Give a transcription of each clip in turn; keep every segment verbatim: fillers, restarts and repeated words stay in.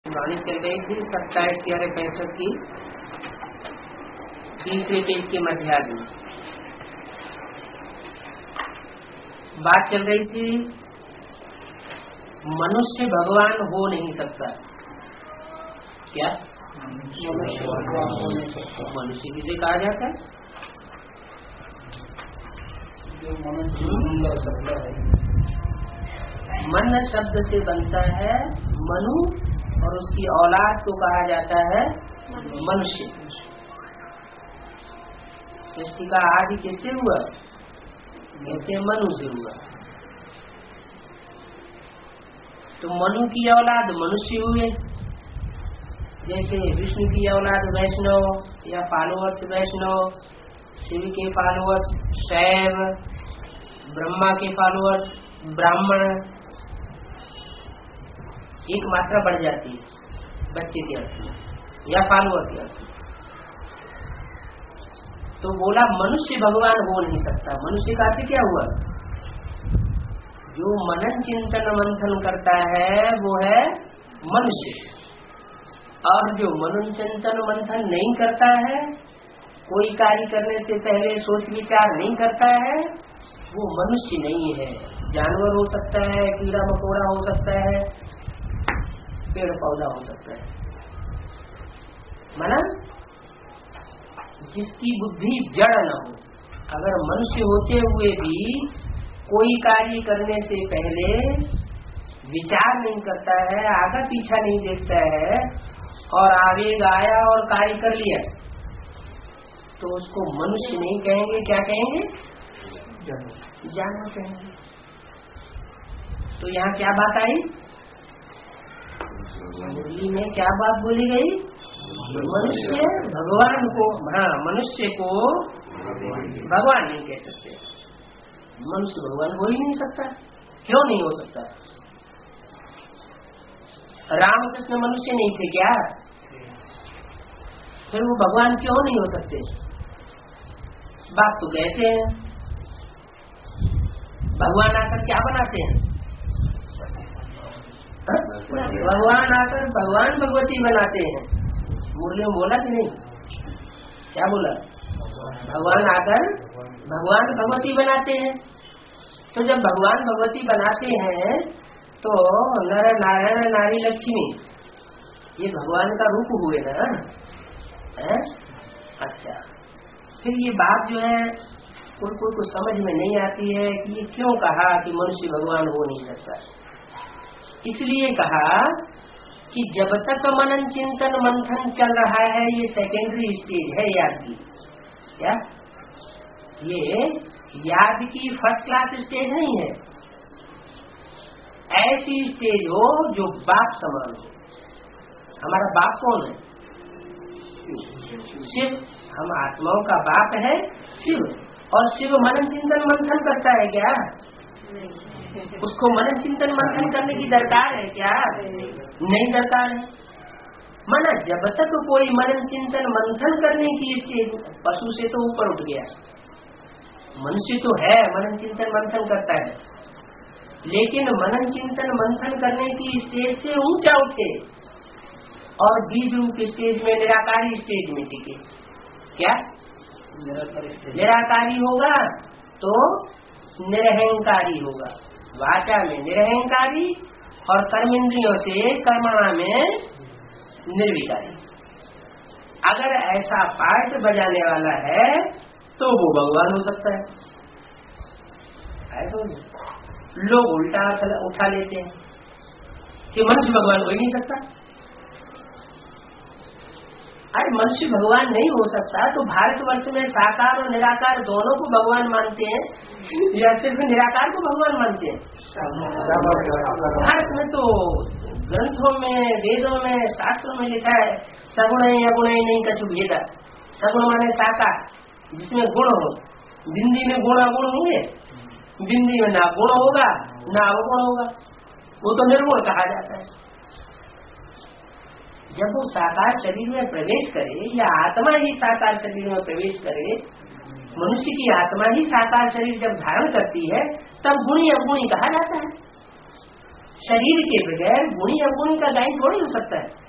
वाणी चल रही थी सत्ताईस ग्यारह पैंसठ की तीसरे पेज के मध्यार्ध में बात चल रही थी। मनुष्य भगवान हो नहीं सकता। क्या मनुष्य किसे कहा जाता है? मन शब्द से बनता है मनु और उसकी औलाद को कहा जाता है मनुष्य। सृष्टि का आदि किससे हुआ? ऐसे मनु से हुआ। तो मनु की औलाद मनुष्य हुए। जैसे विष्णु की औलाद वैष्णव या फॉलोअर्स वैष्णव, शिव के फॉलोअर्स शैव, ब्रह्मा के फॉलोअर्स ब्राह्मण। एक मात्रा बढ़ जाती है बच्चे के अर्थ में या फॉलोअर के अर्थ में। तो बोला मनुष्य भगवान हो नहीं सकता। मनुष्य का अर्थ क्या हुआ? जो मनन चिंतन मंथन करता है वो है मनुष्य, और जो मनन चिंतन मंथन नहीं करता है, कोई कार्य करने से पहले सोच विचार नहीं करता है, वो मनुष्य नहीं है। जानवर हो सकता है, कीड़ा मकोड़ा हो सकता है, पेड़ पौधा हो सकता है। माना जिसकी बुद्धि जड़ न हो। अगर मनुष्य होते हुए भी कोई कार्य करने से पहले विचार नहीं करता है, आगे पीछा नहीं देखता है और आवेग आया और कार्य कर लिया, तो उसको मनुष्य नहीं कहेंगे। क्या कहेंगे? जानवर कहेंगे। तो यहाँ क्या बात आई? मुरली में क्या बात बोली गई? मनुष्य भगवान को, हाँ मनुष्य को भगवान नहीं कह सकते। मनुष्य भगवान हो ही नहीं सकता। क्यों नहीं हो सकता? रामकृष्ण मनुष्य नहीं थे क्या? फिर वो भगवान क्यों नहीं हो सकते? बात तो कहते हैं। भगवान आकर क्या बनाते हैं? भगवान आकर भगवान भगवती बनाते हैं। मुरली में बोला कि नहीं? क्या बोला? भगवान आकर भगवान भगवती बनाते हैं। तो जब भगवान भगवती बनाते हैं तो नर नारायण नारी लक्ष्मी ये भगवान का रूप हुए ना है? अच्छा, फिर ये बात जो है कोई कोई को समझ में नहीं आती है कि ये क्यों कहा कि मनुष्य भगवान हो नहीं सकता। इसलिए कहा कि जब तक मनन चिंतन मंथन चल रहा है, ये सेकेंडरी स्टेज है याद की। क्या ये याद की फर्स्ट क्लास स्टेज नहीं है। ऐसी स्टेज हो जो बाप समान हो। हमारा बाप कौन है? शिव। हम आत्माओं का बाप है शिव। और शिव मनन चिंतन मंथन करता है क्या? उसको मनन चिंतन मंथन करने की दरकार है क्या? नहीं दरकार है। माना जब तक कोई मनन चिंतन मंथन करने की स्टेज, पशु से तो ऊपर उठ गया, मनुष्य तो है मनन चिंतन मंथन करता है, लेकिन मनन चिंतन मंथन करने की स्टेज से ऊंचा उठे और बीज रूप स्टेज में, निराकारी स्टेज में टिके। क्या निराकारी होगा तो निरहंकारी होगा। वाचा में निरहंकारी और कर्मेंद्रियों से कर्मणा में निर्विकारी। अगर ऐसा पार्ट बजाने वाला है तो वो भगवान हो सकता है। तो लोग उल्टा उठा लेते हैं कि मनुष्य भगवान हो ही नहीं सकता। अरे मनुष्य भगवान नहीं हो सकता तो भारतवर्ष में साकार और निराकार दोनों को भगवान मानते हैं या सिर्फ निराकार को भगवान मानते हैं? भारत में तो ग्रंथों में, वेदों में, शास्त्रों में लिखा है सगुण अगुण नहीं कछु भेदा। सगुण माने साकार जिसमें गुण हो। बिंदी में गुण अगुण होंगे, बिंदी में ना गुण होगा ना अवगुण होगा, वो तो निर्गुण कहा जाता है। जब वो साकार शरीर में प्रवेश करे या आत्मा ही साकार शरीर में प्रवेश करे, मनुष्य की आत्मा ही साकार शरीर जब धारण करती है, तब गुणी अवगुणी कहा जाता है। शरीर के बगैर गुणी अवगुणी का गायन थोड़ी हो सकता है।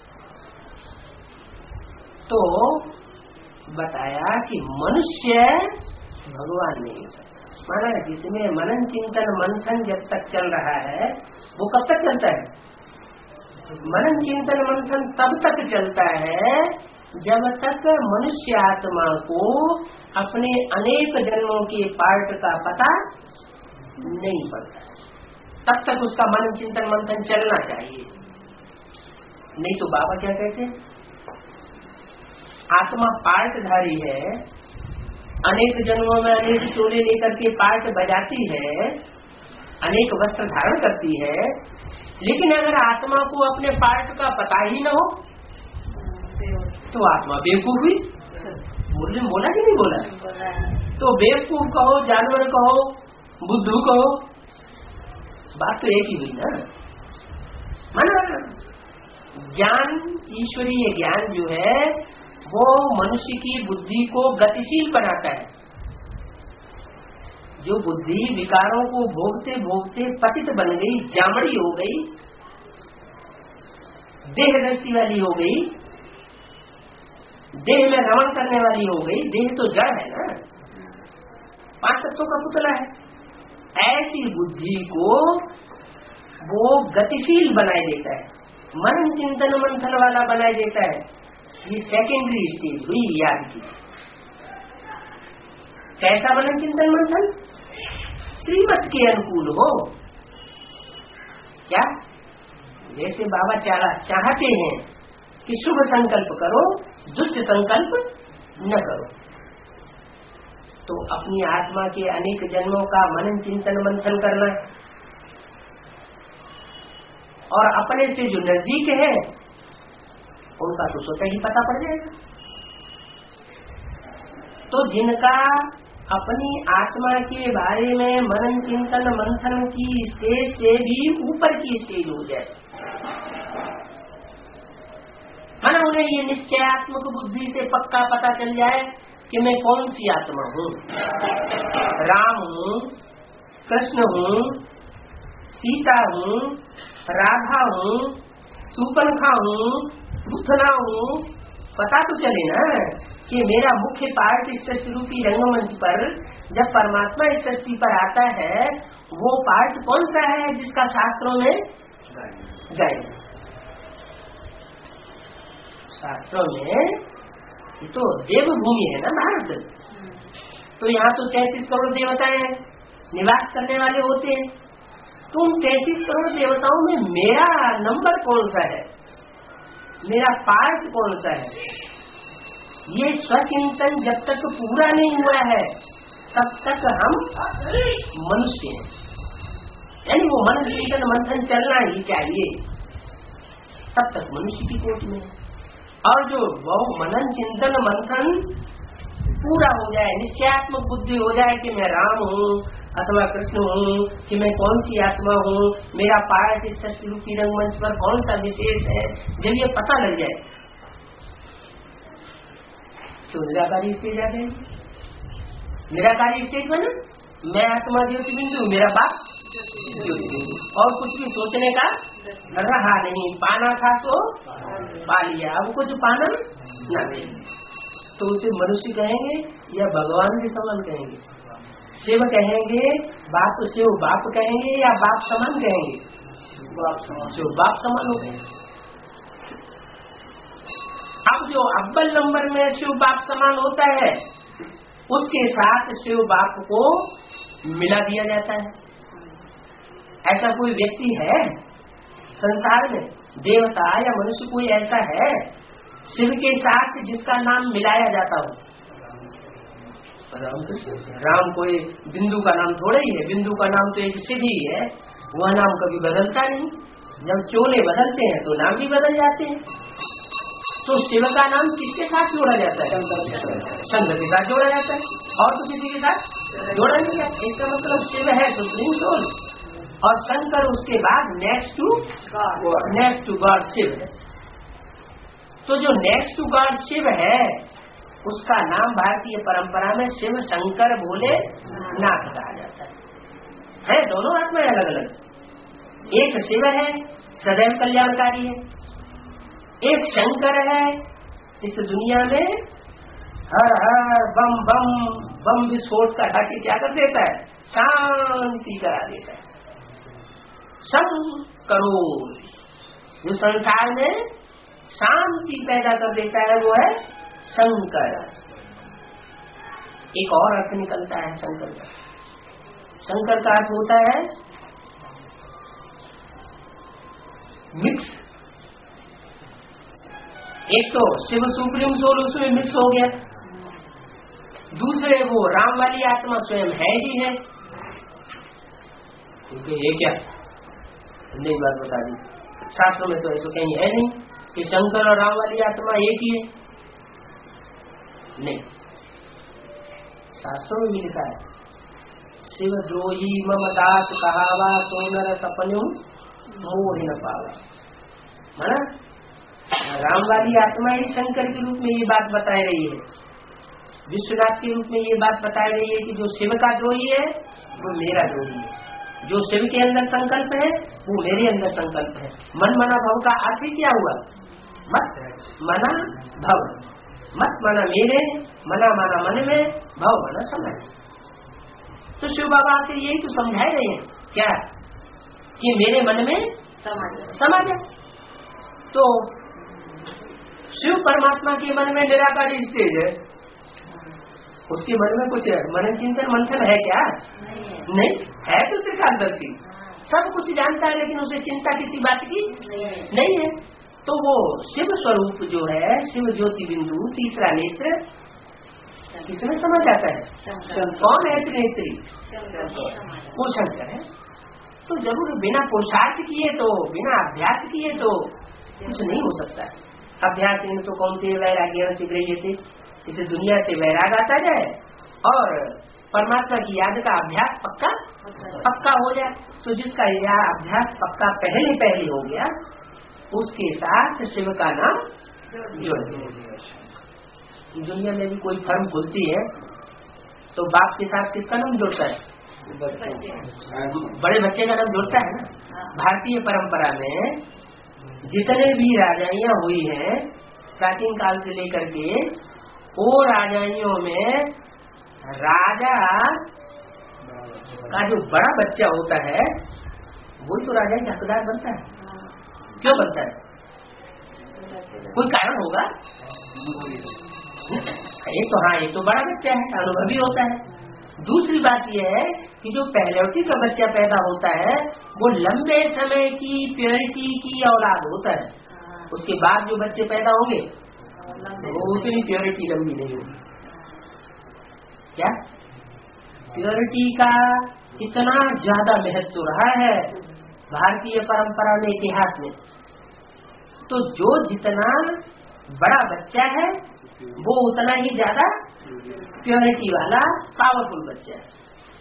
तो बताया कि मनुष्य भगवान नहीं माना, जिसमें मनन चिंतन मंथन जब तक चल रहा है वो कब तक चलता है? मनन चिंतन मंथन तब तक चलता है जब तक मनुष्य आत्मा को अपने अनेक जन्मों के पार्ट का पता नहीं पड़ता, तब तक उसका मनन चिंतन मंथन चलना चाहिए। नहीं तो बाबा क्या कहते हैं, आत्मा पार्टधारी है, अनेक जन्मों में अनेक चोले लेकर के पार्ट बजाती है, अनेक वस्त्र धारण करती है, लेकिन अगर आत्मा को अपने पार्ट का पता ही न हो तो आत्मा बेवकूफ हुई। मुरली में बोला कि नहीं बोला? तो बेवकूफ कहो, जानवर कहो, बुद्धू कहो, बात तो एक ही हुई ना। माना ज्ञान, ईश्वरीय ज्ञान जो है वो मनुष्य की बुद्धि को गतिशील बनाता है। जो बुद्धि विकारों को भोगते भोगते पतित बन गई, जामड़ी हो गई, देह दृष्टि वाली हो गई, देह में रमण करने वाली हो गई, देह तो जड़ है ना, पांच तत्वों का पुतला है, ऐसी बुद्धि को वो गतिशील बनाए देता है, मनन चिंतन मंथन वाला बनाए देता है। ये सेकेंडरी स्टेज हुई याद की। कैसा मनन चिंतन मंथन? श्रीमत के अनुकूल हो। क्या? जैसे बाबा चाला चाहते हैं कि शुभ संकल्प करो, दुष्ट संकल्प न करो, तो अपनी आत्मा के अनेक जन्मों का मनन चिंतन मंथन करना, और अपने से जो नजदीक है उनका तो स्वतः ही पता पड़ जाएगा। तो जिनका अपनी आत्मा के बारे में मनन चिंतन मंथन की स्टेज से भी ऊपर की स्टेज हो जाए, माना उन्हें ये निश्चयात्मक बुद्धि से पक्का पता चल जाए कि मैं कौन सी आत्मा हूँ, राम हूँ, कृष्ण हूँ, सीता हूँ, राधा हूँ, सुपनखा हूँ, बुद्धना हूँ, पता तो चले ना कि मेरा मुख्य पार्ट इस सृष्टि रूपी रंगमंच पर जब परमात्मा इस सृष्टि पर आता है वो पार्ट कौन सा है जिसका शास्त्रों में गाय, शास्त्रों में ये तो देवभूमि है ना भारत, तो यहाँ तो तैतीस करोड़ देवताएं निवास करने वाले होते हैं। तो उन तैतीस करोड़ देवताओं में मेरा नंबर कौन सा है, मेरा पार्ट कौन सा है, ये स्वचिंतन जब तक पूरा नहीं हुआ है तब तक हम मनुष्य हैं। यानी वो मन चिंतन मंथन चलना ही चाहिए, तब तक मनुष्य की कोट में। और जो वो मनन चिंतन मंथन पूरा हो जाए, निश्चयात्मक बुद्धि हो जाए कि मैं राम हूँ अथवा कृष्ण हूँ, कि मैं कौन सी आत्मा हूँ, मेरा पार्ट इस सृष्टि रूपी रंगमंच पर कौन सा विशेष है, जब ये पता लग जाए तो निराकारी स्टेज आ जाएगी। निराकारी स्टेज बना, मैं आत्मा ज्योति बिंदु, मेरा बाप ज्योति बिंदु, और कुछ भी सोचने का रहा नहीं, पाना था तो पा लिया, अब कुछ पाना न नहीं। तो उसे मनुष्य कहेंगे या भगवान के समान कहेंगे, शिव कहेंगे, बाप शिव बाप कहेंगे या बाप समान कहेंगे, बाप समान, शिव बाप समान हो गए। अब जो अव्वल नंबर में शिव बाप समान होता है उसके साथ शिव बाप को मिला दिया जाता है। ऐसा कोई व्यक्ति है संसार में, देवता या मनुष्य कोई ऐसा है शिव के साथ जिसका नाम मिलाया जाता हो? राम राम कोई बिंदु का नाम थोड़ा ही है, बिंदु का नाम तो एक सिद्ध ही है, वह नाम कभी बदलता नहीं। जब चोले बदलते हैं तो नाम भी बदल जाते हैं। तो शिव का नाम किसके साथ जोड़ा जाता है? शंकर के साथ जोड़ा जाता है, और तो किसी के साथ जोड़ा नहीं जाता। इसका मतलब शिव है सुप्रीम सोल, और शंकर उसके बाद next to next to God Shiv है। तो जो नेक्स्ट टू गॉड शिव है उसका नाम भारतीय परंपरा में शिव शंकर भोले नाथ कहा जाता है। है दोनों आत्माएं अलग अलग, एक शिव है सदैव कल्याणकारी है, एक शंकर है इस दुनिया में हर हर बम बम बम विस्फोट का ढाके क्या कर देता है, शांति करा देता है। शंकरो जो संसार में शांति पैदा कर देता है वो है शंकर। एक और अर्थ निकलता है शंकर का। शंकर का अर्थ होता है मिक्स। एक तो शिव सुप्रीम सोल उसमें मिक्स हो गया, दूसरे वो राम वाली आत्मा स्वयं है ही है। क्योंकि ये क्या नई बात बता दी, शास्त्रों में तो ऐसा कहीं है नहीं कि शंकर और राम वाली आत्मा एक ही है, नहीं। शास्त्रों में भी लिखा है शिव द्रोही मम दास कहावा सोनर सपनु मोह न पावा। माना राम वाली आत्मा ही शंकर के रूप में ये बात बताई रही है, विश्वनाथ के रूप में ये बात बताई रही है कि जो शिव का द्रोही है वो मेरा द्रोही है, जो शिव के अंदर संकल्प है वो मेरे अंदर संकल्प है। मन मना भव का अर्थ ही क्या हुआ, मत मना भव, मत मना मेरे, मना मना मन में, भव मना समय। तो शिव बाबा से यही तो समझा रहे हैं क्या कि मेरे मन में समा जाए। तो शिव परमात्मा के मन में निराकारी स्टेज है, उसके मन में कुछ मनन चिंतन मंथन है क्या, नहीं, नहीं है तो त्रिकालदर्शी सब कुछ जानता है, लेकिन उसे चिंता किसी बात की नहीं, नहीं है। तो वो शिव स्वरूप जो है, शिव ज्योति बिंदु तीसरा नेत्र किसमें समझ जाता है, कौन है त्रिनेत्री, वो शंकर है। तो जरूर बिना पुरुषार्थ किए तो, बिना अभ्यास किए तो कुछ नहीं हो सकता। अभ्यास इन तो कौन से वैराग्य से गृह्य थे, इसे दुनिया से वैराग आता जाए और परमात्मा की याद का अभ्यास पक्का पक्का हो जाए। तो जिसका यह अभ्यास पक्का पहले पहले हो गया उसके साथ शिव का नाम जोड़ दिया। दुनिया में भी कोई फर्म खुलती है तो बाप के साथ किसका नाम जुड़ता है, बड़े बच्चे का नाम जुड़ता है ना। भारतीय परंपरा में जितने भी राजाइयाँ हुई हैं प्राचीन काल से लेकर के, वो राजाइयों में राजा का जो बड़ा बच्चा होता है वही तो राजा का हकदार बनता है। क्यों बनता है, कोई कारण होगा, एक तो हाँ ये तो बड़ा बच्चा है, अनुभवी होता है। दूसरी बात यह है कि जो पहलौठी का बच्चा पैदा होता है वो लंबे समय की प्योरिटी की औलाद होता है, उसके बाद जो बच्चे पैदा होंगे वो उतनी प्योरिटी लंबी नहीं होगी। क्या प्योरिटी का इतना ज्यादा महत्व रहा है भारतीय परंपरा में, इतिहास में। तो जो जितना बड़ा बच्चा है वो उतना ही ज्यादा प्योरिटी वाला पावरफुल बच्चा है।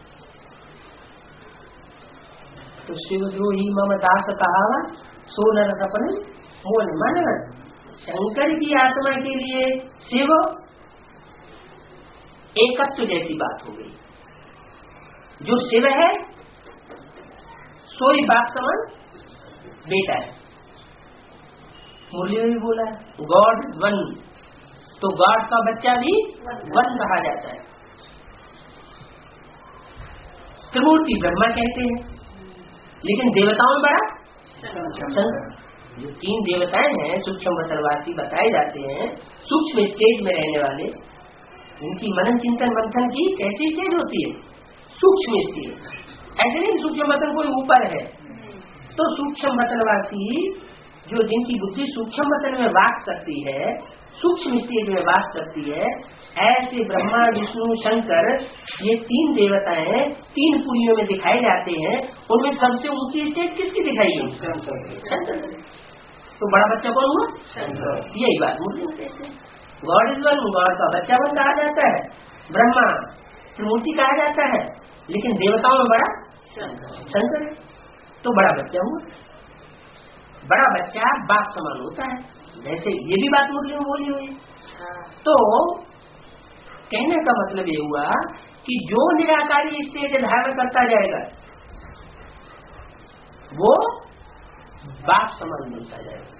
तो शिव द्रोही मम दास कहावा सोनर सपन मोन मन। शंकर की आत्मा के लिए शिव एकत्व जैसी बात हो गई। जो शिव है सोई बाप समन बेटा है। मुरली में भी बोला गॉड इज वन, तो गॉड का बच्चा भी वन कहा जाता है। त्रिमूर्ति ब्रह्मा कहते हैं, लेकिन देवताओं में बड़ा शंकर। जो तीन देवताएं हैं सूक्ष्म वतनवासी बताए जाते हैं, सूक्ष्म स्टेज में रहने वाले, इनकी मनन चिंतन मंथन की कैसी स्टेज होती है, सूक्ष्म स्टेज। ऐसे नहीं सूक्ष्म वतन कोई ऊपर है, तो सूक्ष्म वतनवासी जो जिनकी बुद्धि सूक्ष्म वतन में वास करती है, सूक्ष्म स्टेज में वास करती है, ऐसे ब्रह्मा विष्णु शंकर ये तीन देवताएं तीन पुरियों में दिखाए जाते हैं। उनमें सबसे ऊंची स्टेज किसकी दिखाई है, शंकर। तो बड़ा बच्चा कौन हुआ, यही बात मुझे कहते हैं। गॉड इज वन, गॉड का बच्चा वन कहा जाता है, ब्रह्मा त्रिमूर्ति कहा जाता है, लेकिन देवताओं में बड़ा शंकर है। तो बड़ा बच्चा हुआ, बड़ा बच्चा बाप समान होता है। वैसे ये भी बात मुरली में बोली हुई। तो कहने का मतलब ये हुआ कि जो निराकारी स्टेज धारण करता जाएगा वो बाप समान बनता जाएगा।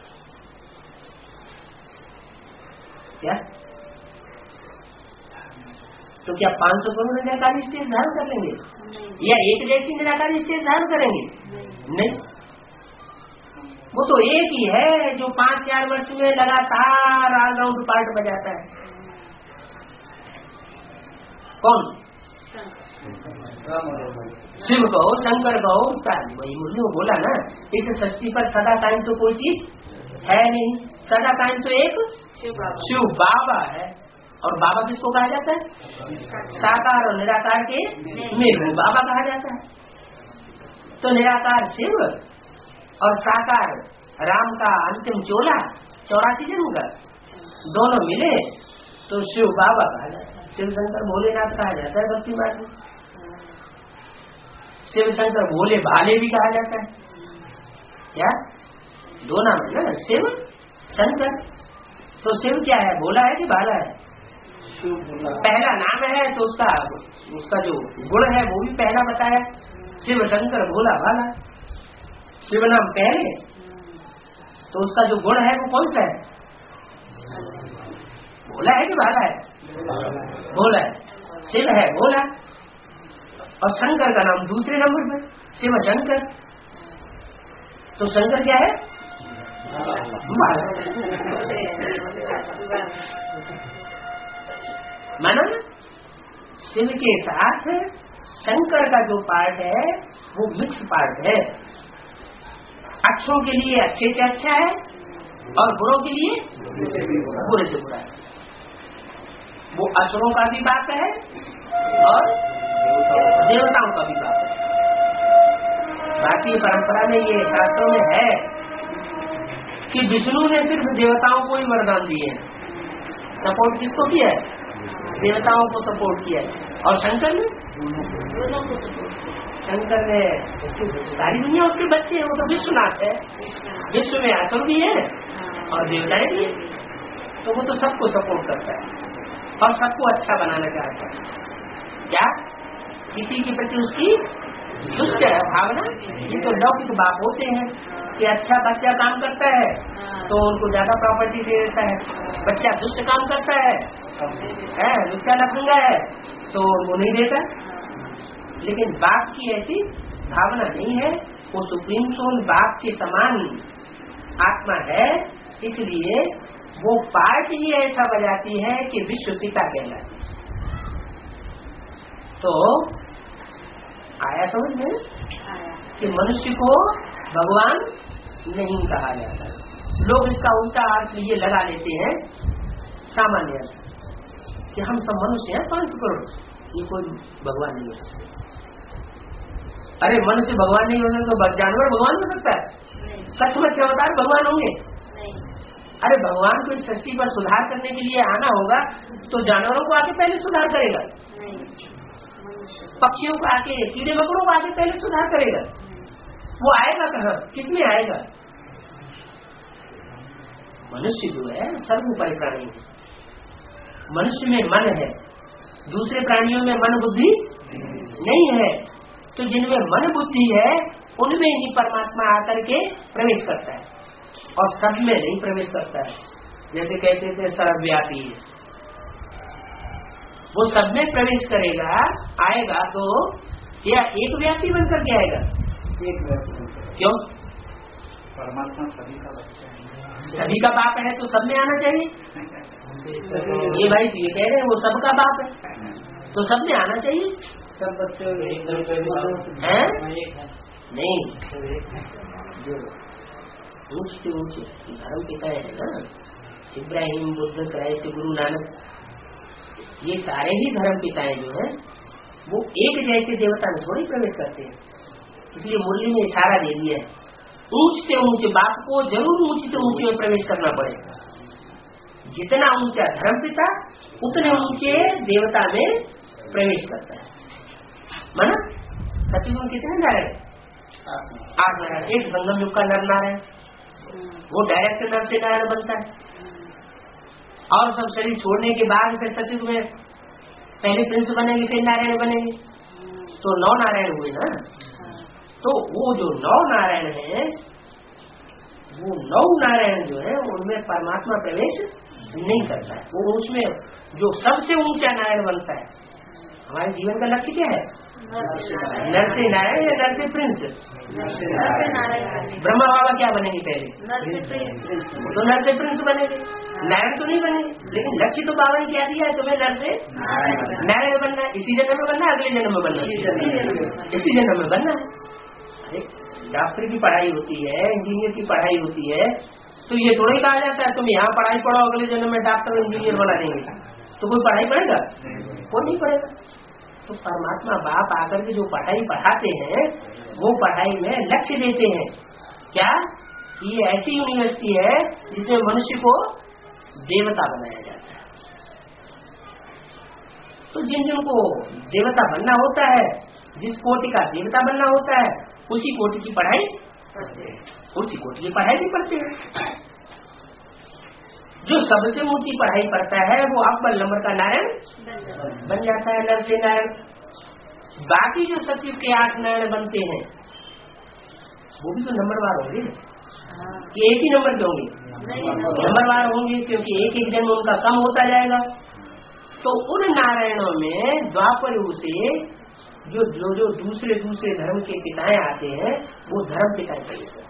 क्या तो क्या पांच सौ करोड़ निराकारी स्टेज धारण कर लेंगे या एक जैसी निराकारी स्टेज धारण करेंगे? नहीं, वो तो एक ही है जो पांच चार वर्ष में लगातार ऑलराउंड पार्ट बजाता है। कौन? शिव कहो, शंकर कहो, वही मुरली में बोला ना, इस सृष्टि पर सदा कायम तो कोई चीज है नहीं। सदा कायम तो एक शिव बाबा है। और बाबा किसको कहा जाता है? साकार और निराकार के मेल बाबा कहा जाता है। तो निराकार शिव और साकार राम का अंतिम चोला चौरासी जन्म का दोनों मिले तो शिव बाबा कहा जाता है। शिव शंकर भोलेनाथ कहा जाता है भक्ति मार्ग में। शिव शंकर भोले भाले भी कहा जाता है। क्या दो नाम है ना, शिव शंकर। तो शिव क्या है, भोला है कि भाला है? पहला नाम है तो उसका उसका जो गुण है वो भी पहला बताया, शिव शंकर भोला भाला। शिव नाम पहले तो उसका जो गुण है वो कौन सा है? भोला है कि भाला है? भोला है। शिव है भोला और शंकर का नाम दूसरे नंबर पर, शिव शंकर। तो शंकर क्या है? माना शिव के साथ शंकर का जो पार्ट है वो मिक्स पार्ट है। अच्छों के लिए अच्छे से अच्छा है और बुरों के लिए बुरे से बुरा है। वो असुरों का भी बात है और देवताओं का भी बात है। भारतीय परंपरा में ये शास्त्रों में है कि विष्णु ने सिर्फ देवताओं को ही वरदान दिए हैं। सपोर्ट किसको किया है? देवताओं को सपोर्ट किया है। और शंकर ने शंकर ने सारी दुनिया उसके बच्चे हैं, वो तो विश्वनाथ है। विश्व में असुर भी है और देवताएं भी है, तो वो तो सबको सपोर्ट करता है और सबको अच्छा बनाना चाहता है। क्या किसी के प्रति उसकी दुष्ट भावना? ये तो लौकिक बाप होते हैं कि अच्छा बच्चा काम करता है तो उनको ज्यादा प्रॉपर्टी दे देता है, बच्चा दुष्ट काम करता है है लुच्चा लफंगा है तो वो नहीं देता। लेकिन बाप की ऐसी भावना नहीं है, वो सुप्रीम सोल बाप के समान आत्मा है, इसलिए वो पार्ट ही ऐसा बजाती है कि विश्व पिता कहलाती है। तो आया समझ में कि मनुष्य को भगवान नहीं कहा जाता। लोग इसका उल्टा अर्थ ये लगा लेते हैं सामान्य कि हम सब मनुष्य हैं पांच करोड़, ये कोई भगवान नहीं हो सकता। अरे मनुष्य भगवान नहीं हो सकता तो जानवर भगवान हो सकता है? सचमुच अवतार भगवान होंगे? अरे भगवान को इस सृष्टि पर सुधार करने के लिए आना होगा तो जानवरों को आके पहले सुधार करेगा, पक्षियों को आके, कीड़े मकोड़ों को आके पहले सुधार करेगा। वो आएगा कहाँ, किसमें आएगा? मनुष्य जो है सर्वोपरि प्राणी है। मनुष्य में मन है, दूसरे प्राणियों में मन बुद्धि नहीं है। तो जिनमें मन बुद्धि है उनमें ही परमात्मा आकर के प्रवेश करता है और सब में नहीं प्रवेश करता है। जैसे कहते थे सर्वव्यापी है, वो सब में प्रवेश करेगा, आएगा तो या एक व्यापी बनकर के आएगा? एक व्यापी। क्यों? परमात्मा सभी का बच्चा है, सभी का बाप है तो सब में आना चाहिए। ये भाई ये कह रहे हैं वो सबका बाप है तो सब में आना चाहिए। सब बच्चे हैं नहीं, जो ऊंच से ऊंच धर्म पिता है ना, इब्राहिम, बुद्ध, क्राइस्ट, गुरु नानक, ये सारे ही धर्म पिताएं जो है वो एक जैसे देवता में थोड़ी प्रवेश करते हैं। इसलिए मुरली में इशारा दे दिया है ऊंच से ऊंचे बाप को जरूर ऊंच से ऊंचे में प्रवेश करना पड़ेगा। जितना ऊंचा धर्म पिता उतने ऊंचे देवता में प्रवेश करता है। माना सचिव में कितने नारायण? आठ नारायण। एक संगम युग का नर नारायण, वो डायरेक्ट नर से नारायण बनता है। और सब शरीर छोड़ने के बाद फिर सचिव में पहले प्रिंस बनेंगे फिर नारायण बनेंगे, तो नौ नारायण हुए ना। तो वो जो नौ नारायण है, वो नौ नारायण जो है उनमें परमात्मा प्रवेश नहीं करता है। वो उसमें जो सबसे ऊंचा नारायण बनता है। हमारे जीवन का लक्ष्य क्या है? नर से नारायण या नर से प्रिंस? ब्रह्मा बाबा क्या बनेंगे पहले? तो नर से प्रिंस बनेंगे, नारायण तो नहीं बनेंगे। लेकिन लक्ष्य तो बाबा ने क्या दिया है, तुम्हें नर से नारायण बनना है। इसी जन्म में बनना है, अगले जन्म में बनना है? इसी जन्म में बनना है। डॉक्टर की पढ़ाई होती है, इंजीनियर की पढ़ाई होती है, तो ये थोड़ा ही कहा जाता है तुम यहाँ पढ़ाई पढ़ो, अगले जन्म में डॉक्टर इंजीनियर बना देंगे। तो कोई पढ़ाई पढ़ेगा? कोई नहीं पढ़ेगा। तो परमात्मा बाप आकर के जो पढ़ाई पढ़ाते हैं, वो पढ़ाई में लक्ष्य देते हैं क्या? ये ऐसी यूनिवर्सिटी है जिसमें मनुष्य को देवता बनाया जाता है। तो जिन जिन को देवता बनना होता है, जिस कोटि का देवता बनना होता है, उसी कोटि की पढ़ाई उसी कोटि की पढ़ाई भी करते हैं। जो सबसे ऊंची पढ़ाई करता है वो अव्वल नंबर का नारायण बन जाता है, नर से नारायण। बाकी जो सचिव के आठ नारायण बनते हैं वो भी तो नंबरवार होंगे कि एक ही नंबर के होंगे? नंबरवार होंगे, क्योंकि एक एक जन्म उनका कम होता जाएगा। तो उन नारायणों में द्वापर युग से जो जो जो दूसरे दूसरे धर्म के पिताएं आते हैं, वो धर्म पिताएं कहते हैं।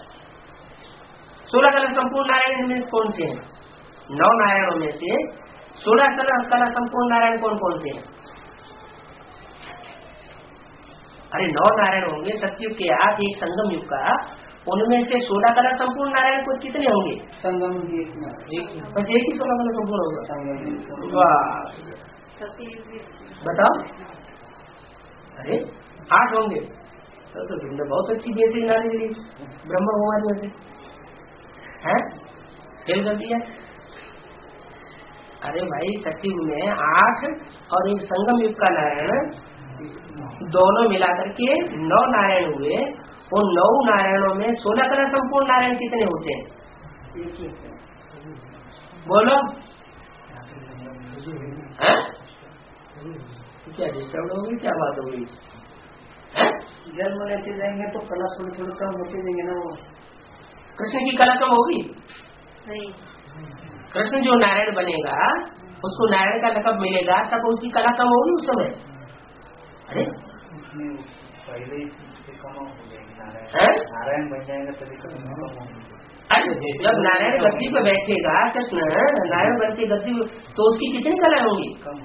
सोलह कला संपूर्ण नारायण में कौन से हैं? नौ नारायणों में से सोलह कला कला संपूर्ण नारायण कौन कौन से हैं? अरे नौ नारायण होंगे सतयुग के आठ, एक संगम युग का। उनमें से सोलह कला संपूर्ण नारायण को कितने होंगे? संगम बस एक ही सोलह कला संपूर्ण होगा। बताओ, अरे आठ होंगे तो, तो तुमने बहुत अच्छी बेसिक नॉलेज ली ब्रह्म कुमारी में से है, फेल कर दिया। अरे भाई सतयुग में आठ और एक संगम युग का नारायण, दोनों मिलाकर के नौ नारायण हुए। उन नौ नारायणों में सोलह कला संपूर्ण नारायण कितने होते हैं? बोलो है? क्या डिस्टर्ब होगी, क्या बात होगी? जन्म लेते जाएंगे तो कला थोड़ी थोड़ी कम होते जाएंगे ना। वो कृष्ण की कला कम होगी नहीं। कृष्ण जो नारायण बनेगा उसको नारायण का लक़ब मिलेगा, तब उसकी कला कम होगी उस समय। अरे पहले नारायण बन जाएगा तभी कम होगी। अरे जब नारायण गद्दी पे बैठेगा कृष्ण, नारायण बन के गद्दी, तो उसकी कितनी कला होंगी?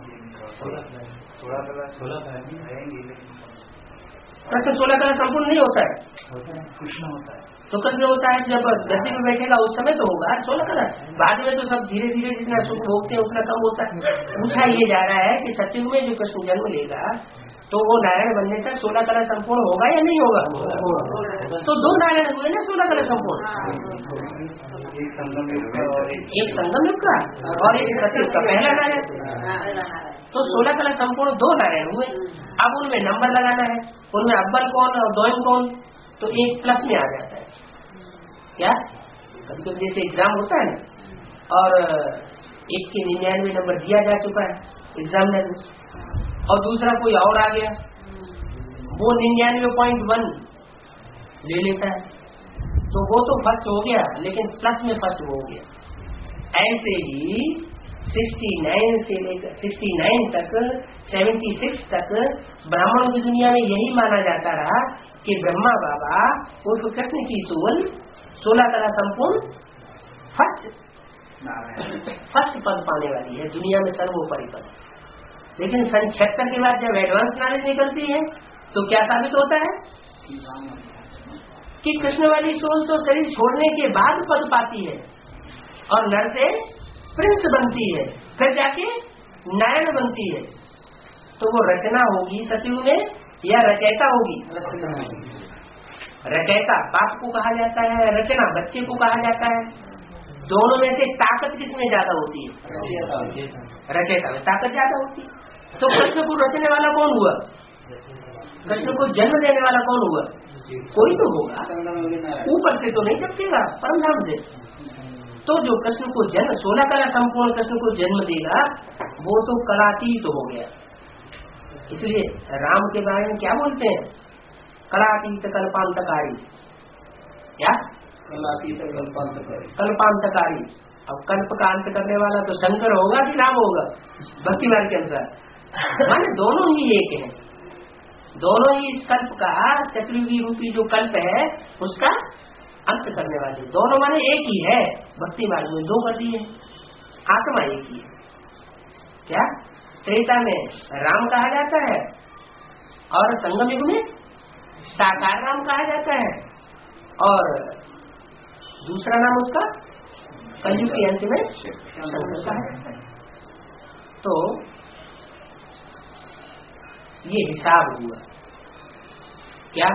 कृष्ण सोलह कला संपूर्ण नहीं होता है, कृष्ण होता है। तो कृष्ण होता है जब गद्दी में बैठेगा उस समय तो होगा सोलह कला। बाद में तो सब धीरे धीरे जितना सुख भोगते हैं उतना कम होता है। पूछा ये जा रहा है कि सतयुग में जो कृष्ण जन्म लेगा तो वो नारायण बनने तक सोलह कला संपूर्ण होगा या नहीं होगा? तो दो नारायण हुए ना सोलह कला संपूर्ण, एक संगम युग का और एक सतयुग का पहला नारायण। तो सोलह कला संपूर्ण दो नारायण हुए। अब उनमें नंबर लगाना है, उनमें अव्वल कौन और दोयम कौन? तो एक प्लस में आ जाता है क्या? कभी कभी जैसे एग्जाम होता है ना, और एक के निन्यानवे नंबर दिया जा चुका है एग्जामिनर में, और दूसरा कोई और आ गया, वो निन्यानवे पॉइंट वन ले लेता है, तो वो तो फर्स्ट हो गया लेकिन प्लस में फर्स्ट हो गया। ऐसे ही सिक्सटी नाइन से लेकर सिक्सटी नाइन तक, सेवेंटी सिक्स तक ब्राह्मणों की दुनिया में यही माना जाता रहा कि ब्रह्मा बाबा उर्फ कृष्ण की सोल सोलह कला संपूर्ण फर्स्ट फर्स्ट पद पाने वाली है दुनिया में, सर्वोपरि पद। लेकिन सन छिहत्तर के बाद जब एडवांस नॉलेज निकलती है तो क्या साबित होता है कि कृष्ण वाली सोल तो शरीर छोड़ने के बाद पद पाती है और नर से प्रिंस बनती है, फिर जाके नारायण बनती है। तो वो रचना होगी सतयुग में या रचयिता होगी? रचयिता बाप को कहा जाता है, रचना बच्चे को कहा जाता है। दोनों में से ताकत किसमें ज्यादा होती है? रचयिता में ताकत ज्यादा होती है। तो कृष्ण को रचने वाला कौन हुआ? कृष्ण को जन्म देने वाला कौन हुआ? कोई तो होगा, ऊपर से तो नहीं चपकेगा, परम धाम से। तो जो कृष्ण को जन्म, सोलह कला संपूर्ण कृष्ण को जन्म देगा, वो तो कलातीत हो गया। इसलिए राम के बारे में क्या बोलते हैं? कलातीत कल्पांतकारी, क्या कलातीत कल्पांतकारी, कल्पांतकारी। अब कल्प का अंत करने वाला तो शंकर होगा कि राम होगा भक्ति मार्ग के अनुसार। माने दोनों ही एक है, दोनों ही इस कल्प का चतुर्युगी रूपी जो कल्प है उसका अंत करने वाले दोनों माने एक ही है। भक्ति मार्ग में दो कर दिए, आत्मा एक ही है। क्या त्रेता में राम कहा जाता है और संगम युग में साकार राम कहा जाता है, और दूसरा नाम उसका कलयुग के अंत में शंकर कहा जाता है। तो ये हिसाब हुआ क्या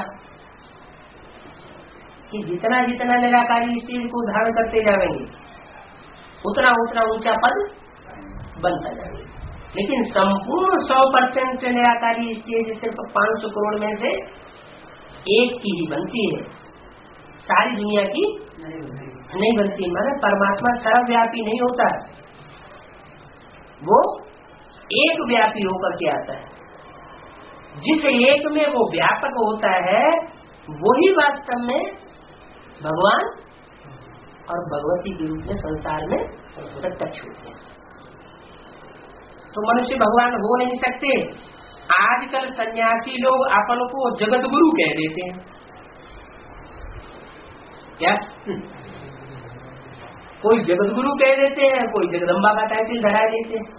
कि जितना जितना निराकारी स्टेज को धारण करते जाएंगे उतना उतना ऊंचा पद बनता जाएगा। लेकिन संपूर्ण सौ परसेंट निराकारी स्टेज सिर्फ पाँच सौ करोड़ में से एक की ही बनती है, सारी दुनिया की नहीं बनती। माने परमात्मा सर्वव्यापी नहीं होता, वो एक व्यापी होकर के आता है। जिस एक में वो व्यापक होता है वही वास्तव में भगवान और भगवती के रूप में संसार में प्रत्यक्ष होते हैं। तो मनुष्य भगवान हो नहीं सकते। आजकल सन्यासी लोग अपन को जगत गुरु कह देते हैं, क्या कोई जगत गुरु कह देते हैं, कोई जगदम्बा का टाइटल धरा देते हैं।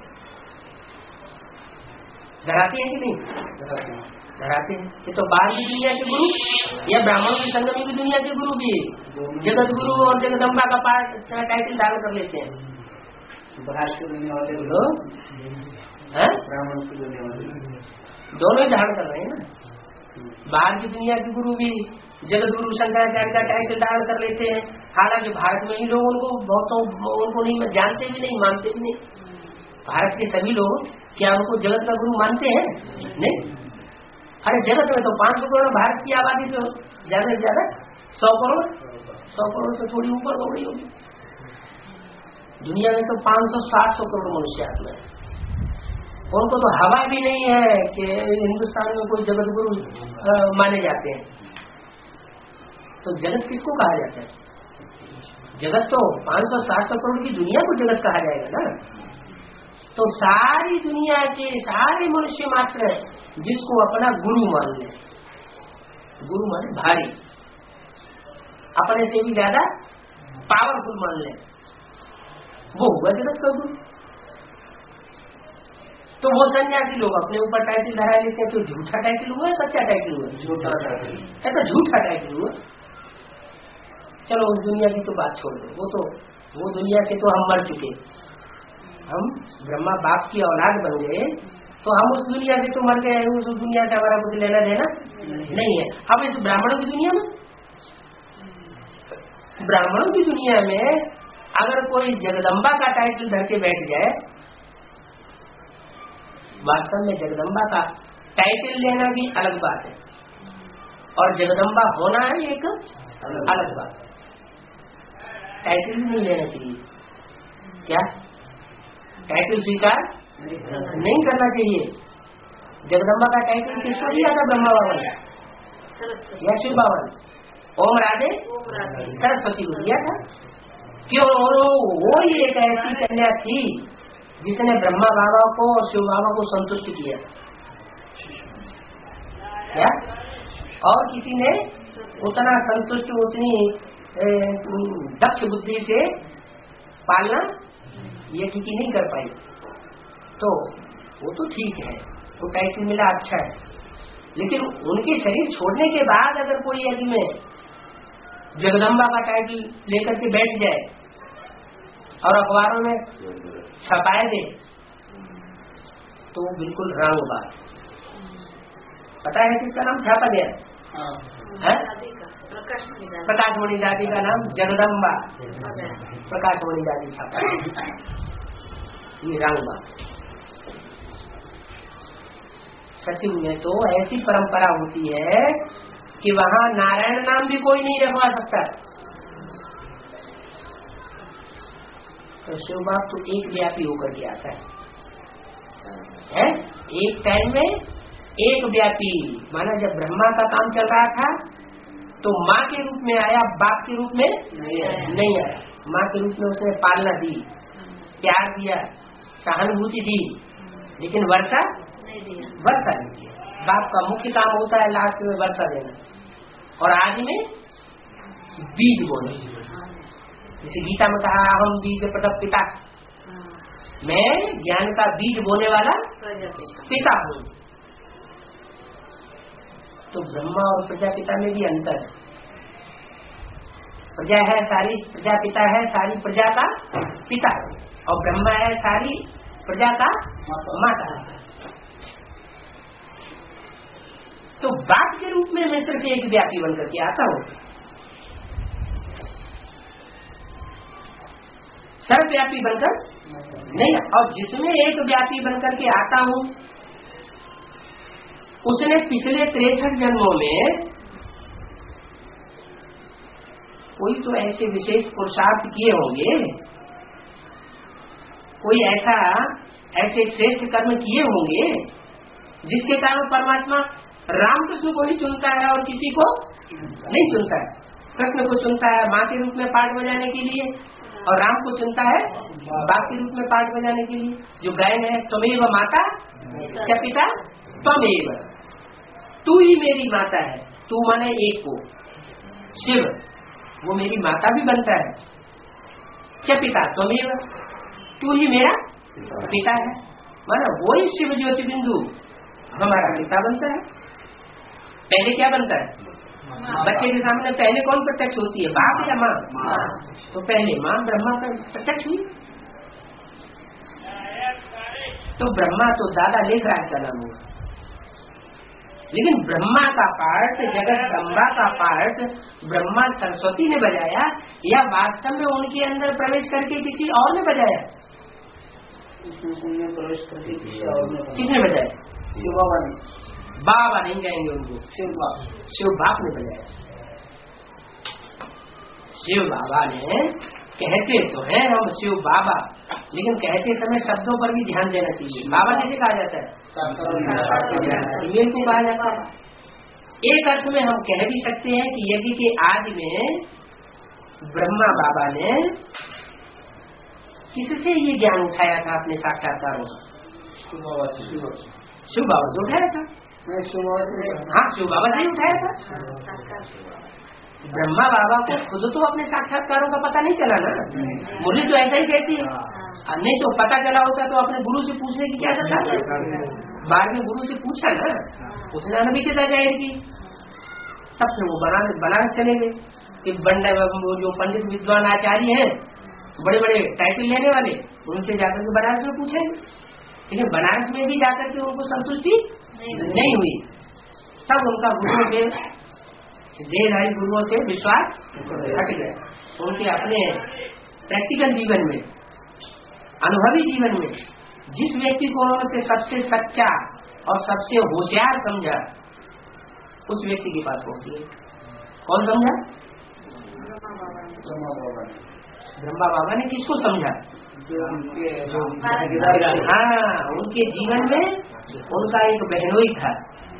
धराते हैं कि नहीं? धराते हैं। ये तो बाहर की दुनिया के गुरु या ब्राह्मण की संगम की दुनिया के गुरु भी जगत गुरु और जगदम्बा का पाठ टाइटल धारण कर लेते हैं। बाहर की दुनिया वाले लोग ब्राह्मण की दुनिया वाले दोनों ही धारण कर रहे हैं ना। बाहर की दुनिया के गुरु भी जगत गुरु शंकराचार्य का टाइटल धारण कर लेते हैं। हालांकि भारत में ही लोग उनको बहुतों उनको नहीं जानते भी नहीं, मानते भी नहीं। भारत के सभी लोग क्या उनको जगत का गुरु मानते हैं? नहीं। अरे जगत में तो पाँच सौ करोड़ भारत की आबादी तो ज्यादा से ज्यादा सौ करोड़ सौ करोड़ से थोड़ी ऊपर हो गई होगी। दुनिया में तो पाँच सौ सात सौ करोड़ मनुष्य आत्मा है। उनको तो हवा भी नहीं है कि हिंदुस्तान में कोई जगत गुरु आ, माने जाते हैं। तो जगत किसको कहा जाता है? जगत तो पाँच सौ सात सौ करोड़ की दुनिया को जगत कहा जाएगा ना। तो सारी दुनिया के सारे मनुष्य मात्र जिसको अपना गुरु मान ले, गुरु माने भारी, अपने से भी ज्यादा पावरफुल मान ले, वो हुआ जगत का गुरु। तो वो सन्यासी लोग अपने ऊपर टाइटल धरा लेते हैं। तो झूठा टाइटल हुआ, सच्चा टाइटल हुआ? झूठा टाइटल, ऐसा झूठा टाइटल हुआ। चलो उस दुनिया की तो बात छोड़ दो, वो तो वो दुनिया से तो हम मर चुके। हम ब्रह्मा बाप की औलाद बन गए तो हम उस दुनिया से तो मर गए। उस दुनिया से हमारा कुछ लेना देना नहीं है। अब इस ब्राह्मणों की दुनिया में, ब्राह्मणों की दुनिया में अगर कोई जगदम्बा का टाइटल धर के बैठ जाए, वास्तव में जगदम्बा का टाइटल लेना भी अलग बात है और जगदम्बा होना है एक अलग बात है। टाइटल भी नहीं लेना चाहिए। क्या टाइटल स्वीकार नहीं करना चाहिए। जगदम्बा का टाइटल किसको दिया था? ब्रह्मा बाबा ने या शिव बाबा ने? ओम राधे सरस्वती को दिया था। क्यों? वो ही एक ऐसी कन्या थी जिसने ब्रह्मा बाबा को और शिव बाबा को संतुष्ट किया। क्या? और किसी ने उतना संतुष्ट, उतनी दक्ष बुद्धि से पालना ये किसी नहीं कर पाई। तो वो तो ठीक है, वो टाइटल मिला, अच्छा है। लेकिन उनके शरीर छोड़ने के बाद अगर कोई यदि में जगदम्बा का टाइटल लेकर के बैठ जाए और अखबारों में छपाए दे तो वो बिल्कुल रंग बात। पता है किसका नाम छापा गया? है प्रकाशमणि दादी का नाम जगदम्बा प्रकाशमणि दादी छापा। ये रंग बात। सचिव में तो ऐसी परंपरा होती है कि वहाँ नारायण नाम भी कोई नहीं रखवा सकता। तो शिव बाप तो एक व्यापी होकर के आता है, है? एक टाइम में एक व्यापी, माना जब ब्रह्मा का काम चल रहा था तो माँ के रूप में आया, बाप के रूप में नहीं आया। माँ के रूप में उसने पालना दी, प्यार दिया, सहानुभूति दी, लेकिन वर्षा वर्षा नहीं दिया। बाप का मुख्य काम होता है लास्ट में वर्षा देना, और आज में बीज बोने। जैसे गीता में कहा, हम बीज प्रदप पिता, मैं ज्ञान का बीज बोने वाला पिता हूँ। तो ब्रह्मा और प्रजापिता में भी अंतर है। प्रजा है सारी, प्रजापिता है सारी प्रजा का पिता, और ब्रह्मा है सारी प्रजा का माता। तो बाप के रूप में मैं सिर्फ एक व्यापी बनकर के आता हूँ, सर्वव्यापी बनकर नहीं। और जिसमें एक व्यापी बनकर के आता हूँ, उसने पिछले तिरसठ जन्मों में कोई तो ऐसे विशेष पुरुषार्थ किए होंगे, कोई ऐसा ऐसे श्रेष्ठ कर्म किए होंगे जिसके कारण परमात्मा रामकृष्ण को ही चुनता है और किसी को नहीं चुनता है। कृष्ण को चुनता है माँ के रूप में पाठ बजाने के लिए, और राम को चुनता है बाप के रूप में पाठ बजाने के लिए। जो गायन है, त्वमेव माता क्या पिता त्वमेव, तू ही मेरी माता है। तू माने एक को, शिव, वो मेरी माता भी बनता है। क्या पिता त्वमेव, तू ही मेरा पिता है, माना वो ही शिव ज्योति बिंदु हमारा पिता बनता है। पहले क्या बनता है? बच्चे के सामने पहले कौन प्रत्यक्ष होती है, बाप या माँ? तो पहले माँ ब्रह्मा का प्रत्यक्ष हुई। तो ब्रह्मा तो दादा लेखराज का नाम हुआ, लेकिन ब्रह्मा का पार्ट, जगत ब्रह्मा का पार्ट ब्रह्मा सरस्वती ने बजाया, या वास्तव में उनके अंदर प्रवेश करके किसी और ने बजाया? प्रवेश करके किसी और ने किसने बजाया? शिव बाबा ने। बाबा नहीं कहेंगे उनको, शिव बाबा, शिव बाप ने बजाया। शिव बाबा ने, कहते तो हैं हम शिव बाबा, लेकिन कहते समय शब्दों पर भी ध्यान देना चाहिए। बाबा कैसे कहा जाता है? ये क्यों कहा जाता है? एक अर्थ में हम कह भी सकते हैं कि यज्ञ के आदि में ब्रह्मा बाबा ने किससे ये ज्ञान उठाया था अपने साक्षात्कारों का? शिव बाबा से उठाया था। हाँ, शिव बाबा से ही उठाया था। ब्रह्मा बाबा को खुद तो अपने साक्षात्कारों का पता नहीं चला ना, मुरली तो ऐसा ही कहती है। नहीं तो पता चला होता तो अपने गुरु से पूछने की क्या जरूरत है? बाद में गुरु से पूछा ना, उसने अनभिज्ञता जाहिर की, तब से वो बनारस बनारस चले गए। कि बंडा वो जो पंडित विद्वान आचार्य हैं, बड़े बड़े टाइटल लेने वाले, उनसे जाकर के बनारस में पूछे, लेकिन बनारस में भी जाकर के उनको संतुष्टि नहीं हुई। तब उनका गुरु के देहधारी गुरुओं से विश्वास हट गया। उनके अपने प्रैक्टिकल जीवन में, अनुभवी जीवन में जिस व्यक्ति को उन्होंने सबसे सच्चा और सबसे होशियार समझा, उस व्यक्ति के पास पहुंची है। कौन समझा? ब्रह्मा बाबा ने किसको समझा? हाँ, उनके जीवन में उनका एक बहनोई था,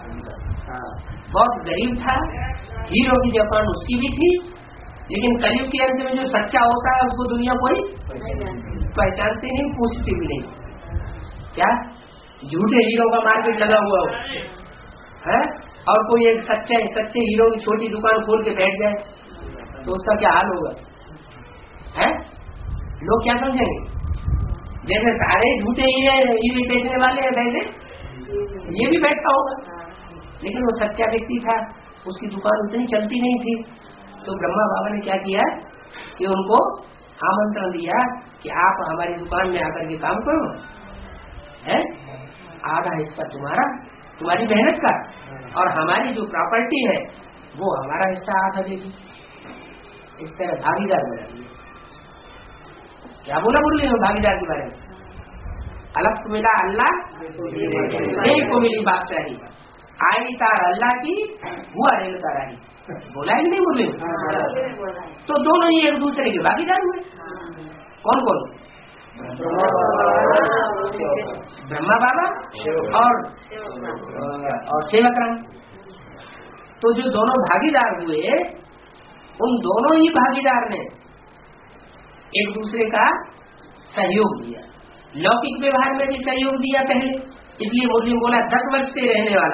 बहुत गरीब था, हीरो की जापान उसकी भी थी, लेकिन कलयुग के अंत में जो सच्चा होता है उसको दुनिया कोई पहचानती नहीं, पूछती भी नहीं। क्या झूठे हीरो का मार्केट लगा हुआ हो है, और कोई एक सच्चे सच्चे हीरो की छोटी दुकान खोल के बैठ जाए तो उसका क्या हाल होगा? है, लोग क्या समझेंगे? जैसे सारे झूठे हीरे बेचने वाले हैं वैसे ये भी बैठा होगा, लेकिन वो सच्चा व्यक्ति था, उसकी दुकान उतनी चलती नहीं थी। तो ब्रह्मा बाबा ने क्या किया कि उनको आमंत्रण दिया कि आप हमारी दुकान में आकर के काम करो, है, आधा हिस्सा तुम्हारा, तुम्हारी मेहनत का, और हमारी जो प्रॉपर्टी है वो हमारा हिस्सा आधा देगी। इस तरह भागीदार बना दिया। क्या बोला मुरली में भागीदार के बारे में? अलग को मिला अल्लाह, एक को मिली बादशाही, आई तार अल्लाह की, हुआ रेल का राही। बोला ही नहीं मुरली में? तो दोनों ही एक दूसरे के भागीदार हुए। कौन कौन? ब्रह्मा बाबा और और सेवक राम। तो जो दोनों भागीदार हुए, उन दोनों ही भागीदार ने एक दूसरे का सहयोग दिया। लौकिक व्यवहार में भी सहयोग दिया पहले, इसलिए मुस्लिम बोला दस वर्ष से रहने वाला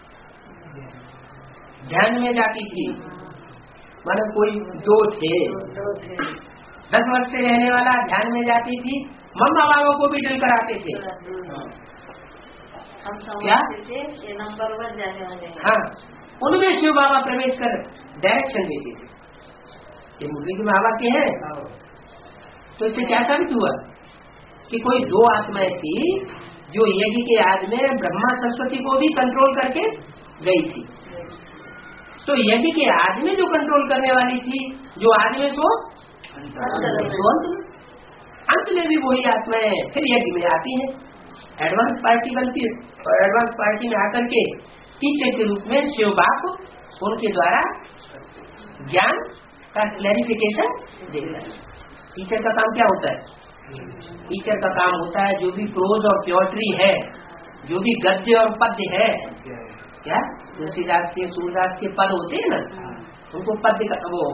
ध्यान में जाती थी, मानो कोई दो थे, दस वर्ष से रहने वाला ध्यान में जाती थी, मम्मा बाबा को भी डल कराते थे। क्या ये नंबर वन जाने वाले। हाँ, उनमें शिव बाबा प्रवेश कर डायरेक्शन देते थे। ये मुरली के महावाक्य है। तो इससे क्या साबित हुआ कि कोई दो आत्माएं थी जो यज्ञ के आज में ब्रह्मा सरस्वती को भी कंट्रोल करके गई थी। तो यज्ञ के आज में जो कंट्रोल करने वाली थी, जो आज में सो अंत में भी वही आत्माएं फिर यज्ञ में आती हैं, एडवांस पार्टी बनती है, और एडवांस पार्टी में आकर के टीचर के रूप में शिव बाप उनके द्वारा ज्ञान का क्लैरिफिकेशन देता है। टीचर का काम क्या होता है? टीचर का काम होता है जो भी प्रोज और पोएट्री है, जो भी गद्य और पद्य है, क्या तुलसीदास के सूरदास के पद होते हैं ना, उनको पद्य का वो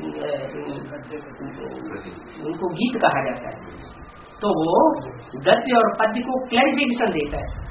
उनको गीत कहा जाता है। तो वो गद्य और पद्य को क्लैरिफिकेशन देता है।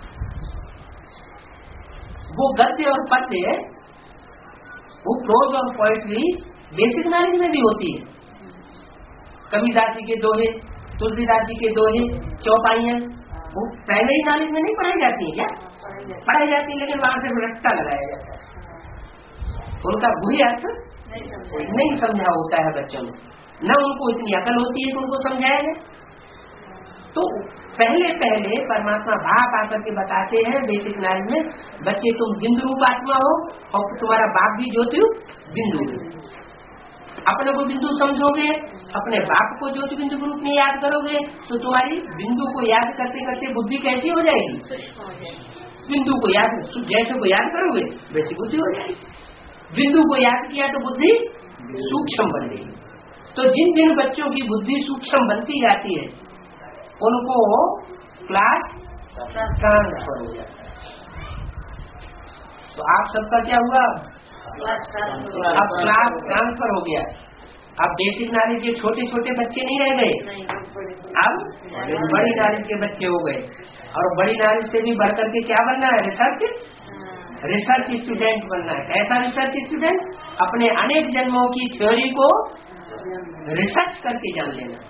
वो गद्य और पद्य, वो प्रोज और पोएट्री बेसिक नॉलेज में भी होती है। कबीरदास जी के दोहे, तुलसीदास जी के दोहे, चौपाइयाँ, वो प्राइमरी नॉलेज में नहीं पढ़ाई जाती है क्या? पढ़ाई जाती है, लेकिन वहां से रट्टा लगाया जाता है। उनका बुरी अर्थ नहीं समझा होता है बच्चों में, न उनको इतनी अकल होती है कि उनको समझाया जाए। तो पहले पहले परमात्मा बाप आकर के बताते हैं बेसिक नॉलेज में, बच्चे तुम बिंदु रूप आत्मा हो और तुम्हारा बाप भी ज्योति बिंदु। अपने को बिंदु समझोगे, अपने बाप को ज्योति बिंदु के रूप में याद करोगे, तो तुम्हारी बिंदु को याद करते करते बुद्धि कैसी हो जाएगी? बिंदु को याद जैसे को याद करोगे वैसी बुद्धि हो जाएगी। बिंदु को याद किया तो बुद्धि सूक्ष्म बन गई। तो जिन जिन बच्चों की बुद्धि सूक्ष्म बनती जाती है उनको क्लास ट्रांसफर हो जाता है। तो आप सबका क्या हुआ? अब क्लास ट्रांसफर हो गया। अब बेसिक नॉलेज के छोटे छोटे बच्चे नहीं रह गए, अब बड़ी नॉलेज के बच्चे हो गए। और बड़ी नॉलेज से भी बढ़कर के क्या बनना है? रिसर्च रिसर्च स्टूडेंट बनना है। ऐसा रिसर्च स्टूडेंट अपने अनेक जन्मों की थ्योरी को रिसर्च करके जान लेना।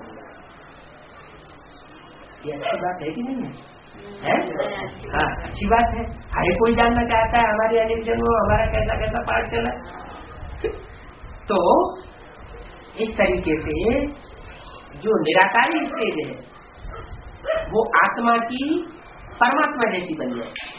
ये अच्छी बात है कि नहीं है? है? हाँ, अच्छी बात है। हर कोई जानना चाहता है हमारे अनेक जन्मों हमारा कैसा कैसा पाठ चला। तो इस तरीके से जो निराकारी स्टेज है वो आत्मा की परमात्मा जैसी बन जाए।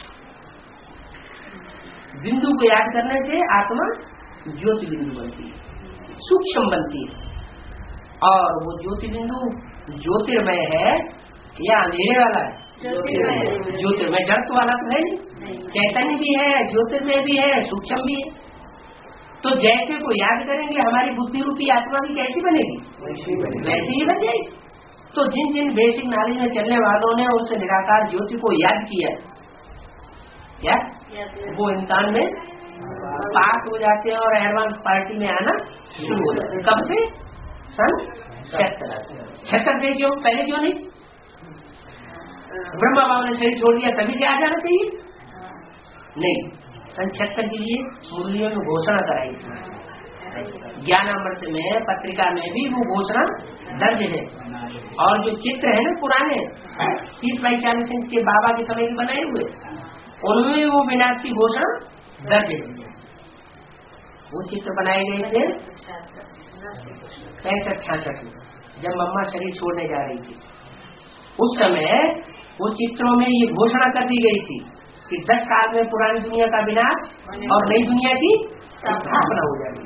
बिंदु को याद करने से आत्मा ज्योति बिंदु बनती है, सूक्ष्म बनती है। और वो ज्योति बिंदु ज्योतिर्मय है या अंधेरे वाला है? ज्योतिर्मय। जड़ वाला तो है नहीं, चैतन्य भी है, ज्योतिर्मय भी है, सूक्ष्म भी है। तो जैसे को याद करेंगे हमारी बुद्धि रूपी आत्मा भी कैसी बनेगी? वैसे ही बन जाएगी। तो जिन जिन बेसिक नॉलेज में चलने वालों ने उस निराकार ज्योति को याद किया, क्या वो इंसान में पास हो जाते हैं और एडवांस पार्टी में आना शुरू हो जाते हैं। कब से? सन छहत्तर छहत्तर से क्यों? पहले क्यों नहीं? ब्रह्मा बाबा ने शरीर छोड़ दिया तभी से आ जाना चाहिए? नहीं, सन छहत्तर के लिए मुरलियों में घोषणा कराई थी। ज्ञानामृत में पत्रिका में भी वो घोषणा दर्ज है। और जो चित्र है ना पुराने तीस बाई चालीस इंच के बाबा के समय के बनाए हुए, उनमें वो विनाश की घोषणा दर्ज है। वो चित्र बनाए गए थे पैंसठ छियासठ में, जब मम्मा शरीर छोड़ने जा रही थी। उस समय उस चित्रों में ये घोषणा कर दी गई थी कि दस साल में पुरानी दुनिया का विनाश और नई दुनिया की स्थापना हो जाएगी।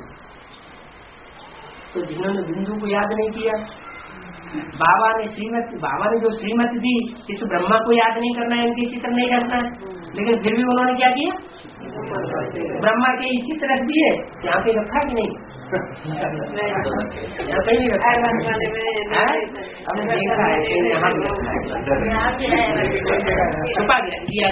तो जिन्होंने बिंदु को याद नहीं किया, बाबा ने श्रीमती बाबा ने जो श्रीमती दी, इस ब्रह्मा को याद नहीं करना है, इनके चित्र नहीं रखना है, लेकिन फिर भी उन्होंने क्या किया? ब्रह्मा के चित्र रख दिए, यहाँ पे रखा कि नहीं? यहाँ कहीं नहीं रखा है, हमने देखा है कहीं यहाँ भी रखा है, छुपा गया।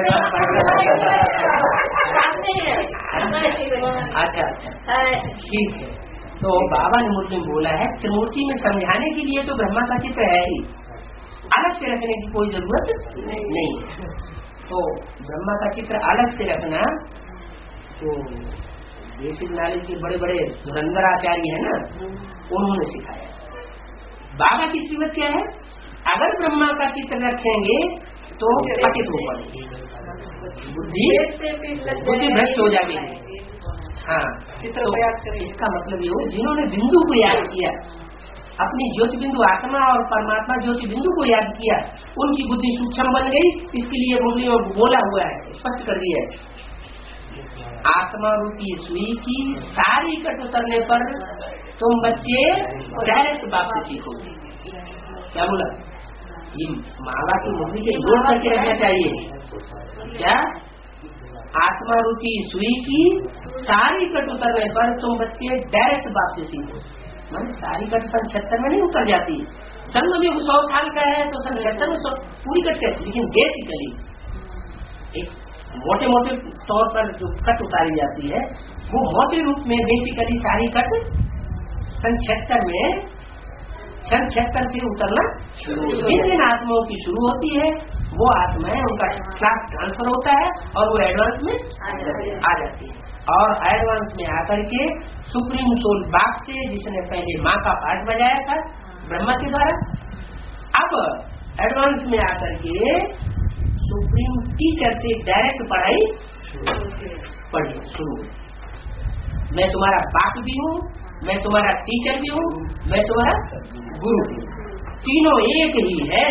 अच्छा अच्छा ठीक है। तो बाबा ने मूर्ति में बोला है त्रिमूर्ति में समझाने के लिए तो ब्रह्मा का चित्र है ही, अलग से रखने की कोई जरूरत नहीं है। तो ब्रह्मा का चित्र अलग से रखना तो बेसिक नॉलेज के बड़े बड़े धुरंधर आचार्य है ना, उन्होंने सिखाया। बाबा की सीमत क्या है, अगर ब्रह्मा का चित्र रखेंगे तो पतित हो पड़ेगी, बुद्धि बुद्धि भ्रष्ट हो जाएगी। हाँ, तो इसका मतलब ये हो जिन्होंने बिंदु को याद किया, अपनी ज्योति बिंदु आत्मा और परमात्मा ज्योति बिंदु को याद किया, उनकी बुद्धि सूक्ष्म बन गई। इसके लिए मुरली में बोला हुआ है, स्पष्ट कर दिया है, आत्मा रूपी सुई की सारी कट उतरने पर तुम बच्चे डायरेक्ट बाप से सीखोगे। क्या बोला, ये माला की मुरली के लोड करके रखना चाहिए। क्या, आत्मा रूपी सुई की सारी कट उतरने पर तुम बच्चे डायरेक्ट बाप से सीखो। मैंने सारी कट सन छहत्तर में नहीं उतर जाती, जन्म भी सौ साल का है तो सन छहत्तर में पूरी कट कहती, लेकिन बेसिकली एक मोटे मोटे तौर पर जो कट उतारी जाती है वो मोटे रूप में बेसिकली सारी कट सन छहत्तर में सन छहत्तर से उतरना शुरू। जिन जिन आत्माओं की शुरू होती है वो आत्माएं उनका क्लास ट्रांसफर होता है और वो एडवांस में आ जाती है, और एडवांस में आकर के सुप्रीम सोल बाप से, जिसने पहले माँ का पाठ बजाया था ब्रह्मा के द्वारा, अब एडवांस में आकर के सुप्रीम टीचर से डायरेक्ट पढ़ाई पढ़ी शुरू। मैं तुम्हारा बाप भी हूँ, मैं तुम्हारा टीचर भी हूँ, मैं तुम्हारा गुरु भी हूँ, तीनों एक ही है।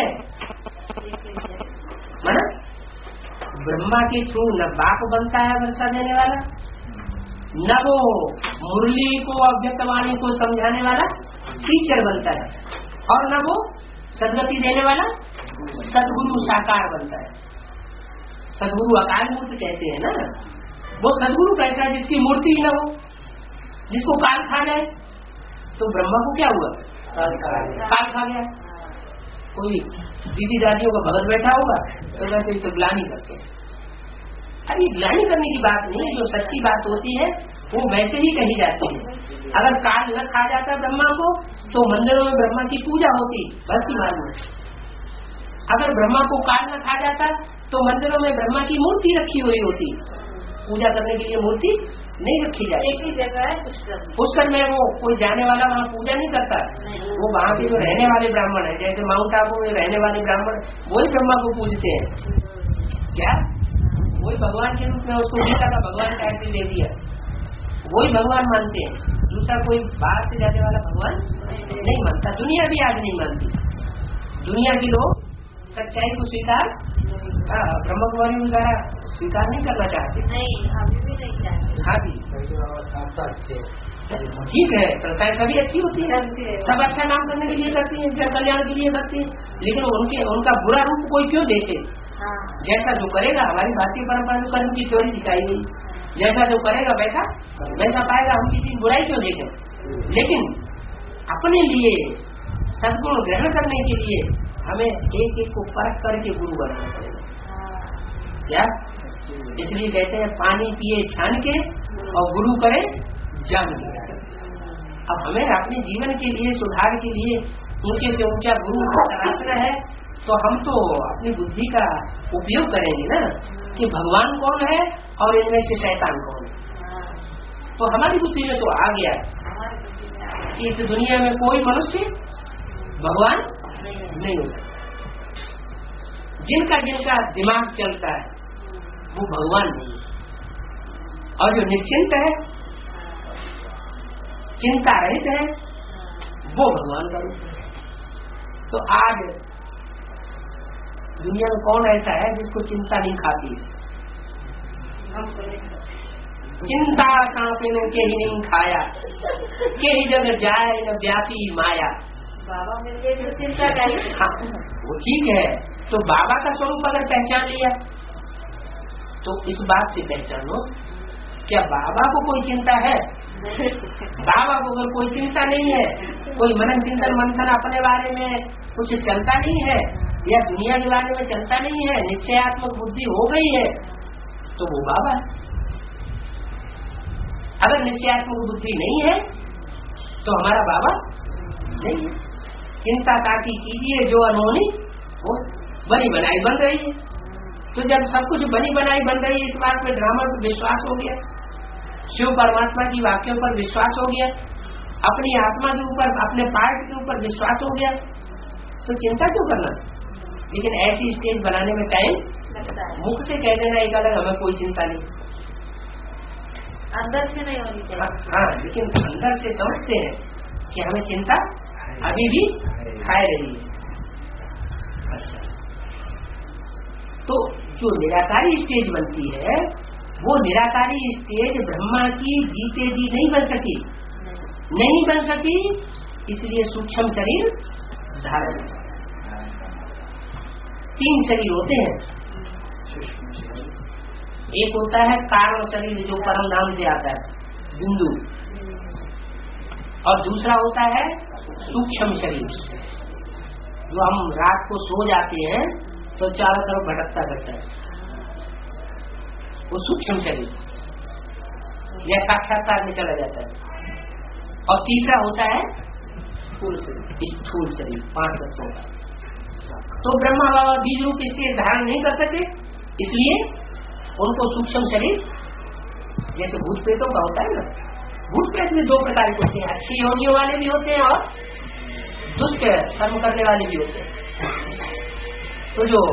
माना ब्रह्मा के थ्रू न बाप बनता है वर्षा देने वाला, न वो मुरली को अव्यक्तवाणी को समझाने वाला टीचर बनता है, और न वो सदगति देने वाला सदगुरु साकार बनता है। सदगुरु अकाल मूर्ति कहते हैं ना, वो सदगुरु कहता है जिसकी मूर्ति न हो, जिसको काल खा जाए। तो ब्रह्मा को क्या हुआ, काल खा गया। कोई दीदी दादियों का भगत बैठा होगा तो वैसे तो ग्लानी करते हैं। अरे ग्लानी करने की बात नहीं है, जो सच्ची बात होती है वो वैसे ही कही जाती है। अगर काल न खा जाता ब्रह्मा को तो मंदिरों में ब्रह्मा की पूजा होती, भक्ति मार्ग में। अगर ब्रह्मा को काल न खा जाता तो मंदिरों में ब्रह्मा की मूर्ति रखी हुई होती, पूजा करने के लिए मूर्ति नहीं रखी जाती। एक ही जगह है पुष्कर, पुष्कर में वो कोई जाने वाला वहाँ पूजा नहीं करता, वो वहाँ के जो रहने वाले ब्राह्मण है, जैसे माउंट आबू में रहने वाले ब्राह्मण वही ब्रह्मा को पूजते हैं। क्या, वही भगवान के रूप में उसको गीता का भगवान टाइटल दे दिया, वही भगवान मानते हैं। दूसरा कोई बाहर से जाने वाला भगवान नहीं मानता, दुनिया भी आज नहीं मानती। दुनिया के लोग सच्चाई को स्वीकार, ब्रह्म कुमारी द्वारा स्वीकार नहीं करना चाहते। नहीं, अभी भी नहीं चाहते। हाँ भी ठीक है, संस्थाएं सभी अच्छी होती है, सब अच्छा काम करने के लिए करती है, जन कल्याण के लिए करती है, लेकिन उनके उनका बुरा रूप कोई क्यों देखे। हाँ। जैसा जो करेगा, हमारी भारतीय परंपरा में कर्म की थ्योरी दिखाई गई, जैसा जो करेगा वैसा वैसा पाएगा। हम किसी बुराई क्यों देखें, लेकिन अपने लिए सद्गुण ग्रहण करने के लिए हमें एक एक को परख करके गुरु बनाना पड़ेगा। क्या, इसलिए कहते हैं पानी पिए छान के और गुरु करे जान के। अब हमें अपने जीवन के लिए, सुधार के लिए ऊंचे से ऊंचा गुरु तलाशना है, तो हम तो अपनी बुद्धि का उपयोग करेंगे ना कि भगवान कौन है और इनमें से शैतान कौन है। तो हमारी बुद्धि में तो आ गया कि इस दुनिया में कोई मनुष्य भगवान नहीं होता। जिनका जिनका दिमाग चलता है वो भगवान नहीं, और जो निश्चिंत है, चिंता रहित है, वो भगवान का रूप है। तो आज दुनिया में कौन ऐसा है जिसको चिंता नहीं खाती है? चिंता कांपे में के ही नहीं खाया, के ही जगह जाए न व्यापी माया। बाबा मिल गए तो चिंता करी। हाँ, वो ठीक है। तो बाबा का स्वरूप अगर पहचान लिया तो इस बात से पहचानो, क्या बाबा को कोई चिंता है? बाबा को अगर कोई चिंता नहीं है, कोई मनन चिंतन मंथन अपने बारे में कुछ चलता नहीं है या दुनिया के बारे में चलता नहीं है, निश्चयात्मक बुद्धि हो गई है, तो वो बाबा है। अगर निश्चयात्मक बुद्धि नहीं है तो हमारा बाबा नहीं है। चिंता ताकि कीजिए जो अनहोनी वो बनी बनाई बन रही है। तो जब सब कुछ बनी बनाई बन रही है, इस बात में ड्रामा पर विश्वास हो गया, शिव परमात्मा की वाक्यों पर विश्वास हो गया, अपनी आत्मा के ऊपर, अपने पार्ट के ऊपर विश्वास हो गया, तो चिंता क्यों करना। लेकिन ऐसी स्टेज बनाने में टाइम लगता है। मुख से कह देना एक अलग, हमें कोई चिंता नहीं, अंदर से नहीं होनी हाँ, चाहिए। हाँ, लेकिन अंदर से समझते हैं कि हमें चिंता अभी भी खाए रही है। अच्छा, तो जो निराकारी स्टेज बनती है वो निराकारी स्टेज ब्रह्मा की जीते जी नहीं बन सकी, नहीं बन सकी, इसलिए सूक्ष्म शरीर धारण। तीन शरीर होते हैं, एक होता है कारण शरीर जो परम धाम से आता है बिंदु, और दूसरा होता है सूक्ष्म शरीर जो हम रात को सो जाते हैं तो चारों तरफ भटकता रहता है, वो सूक्ष्म शरीर या साक्षात्कार में चला जाता है। और तीसरा होता है स्थूल शरीर, स्थूल शरीर पांच तत्वों का। तो ब्रह्मा बाबा बीज रूप इसके धारण नहीं कर सके, इसलिए उनको सूक्ष्म शरीर, जैसे भूत प्रेतों का होता है ना, भूत प्रेत में दो प्रकार के होते हैं, अच्छी योनियों वाले भी होते हैं और दुष्ट कर्म करने वाले भी होते हैं। तो जो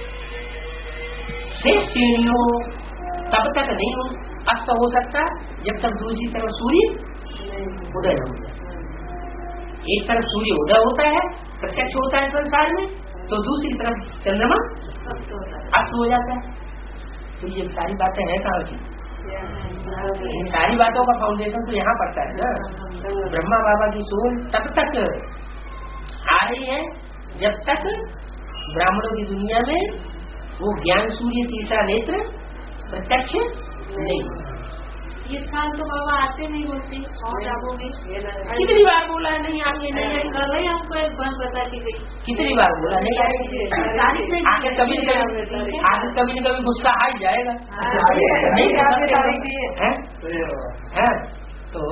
शेष श्रेणियों तब तक नहीं अस्त हो सकता जब तक दूसरी तरफ सूर्य उदय हो जाए। एक तरफ सूर्य उदय होता है, प्रत्यक्ष होता है संसार में, तो दूसरी तरफ चंद्रमा अस्त हो जाता है। तो ये सारी बातें हैं कहाँ की, इन सारी बातों का फाउंडेशन तो यहाँ पड़ता है ना। ब्रह्मा बाबा की सोच तब तक आ रही है जब तक ब्राह्मणों की दुनिया में वो ज्ञान सूर्य तीसरा नेत्र प्रत्यक्ष नहीं। ये साल तो बाबा आते नहीं बोलते और जाओगे, कितनी बार बोला है नहीं आगे नहीं नहीं कर रहे हमको एक बंद बता दी गई। कितनी बार बोला नहीं आगे, आगे कभी न कभी आगे कभी न कभी गुस्सा आ ही जाएगा। नहीं है, है तो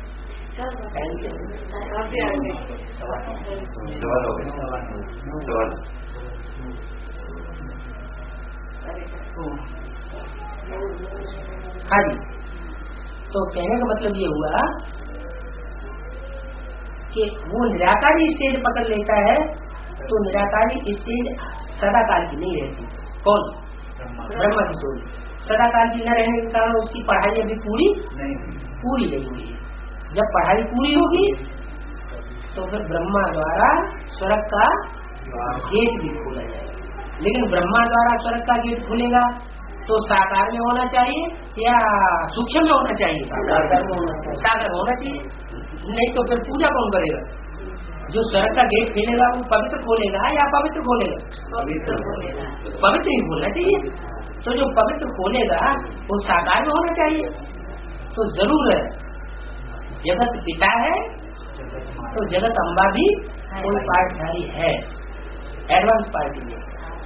हाँ जी। तो कहने का मतलब ये हुआ कि वो निराकारी स्टेज पकड़ लेता है तो निराकारी स्टेज सदाकाल की नहीं रहती। कौन? ब्रह्मा की सोच सदाकाल की न रहने के कारण उसकी पढ़ाई अभी पूरी नहीं पूरी नहीं हुई है। जब पढ़ाई पूरी होगी तो फिर ब्रह्मा द्वारा स्वर्ग का गेट भी खोला जाएगा। लेकिन ब्रह्मा द्वारा स्वर्ग का गेट खुलेगा तो साकार में होना चाहिए या सूक्ष्म में होना चाहिए? साकार में होना चाहिए। साकार होना चाहिए, नहीं तो फिर पूजा कौन करेगा? जो स्वर्ग का गेट खोलेगा वो पवित्र खोलेगा या पवित्र खोलेगा? पवित्र खोलेगा। पवित्र ही खोलना चाहिए। तो जो पवित्र खोलेगा वो साकार में होना चाहिए। तो जरूर है जगत पिता है तो जगत अम्बा भी कोई पाठधारी है, एडवांस पार्टी में।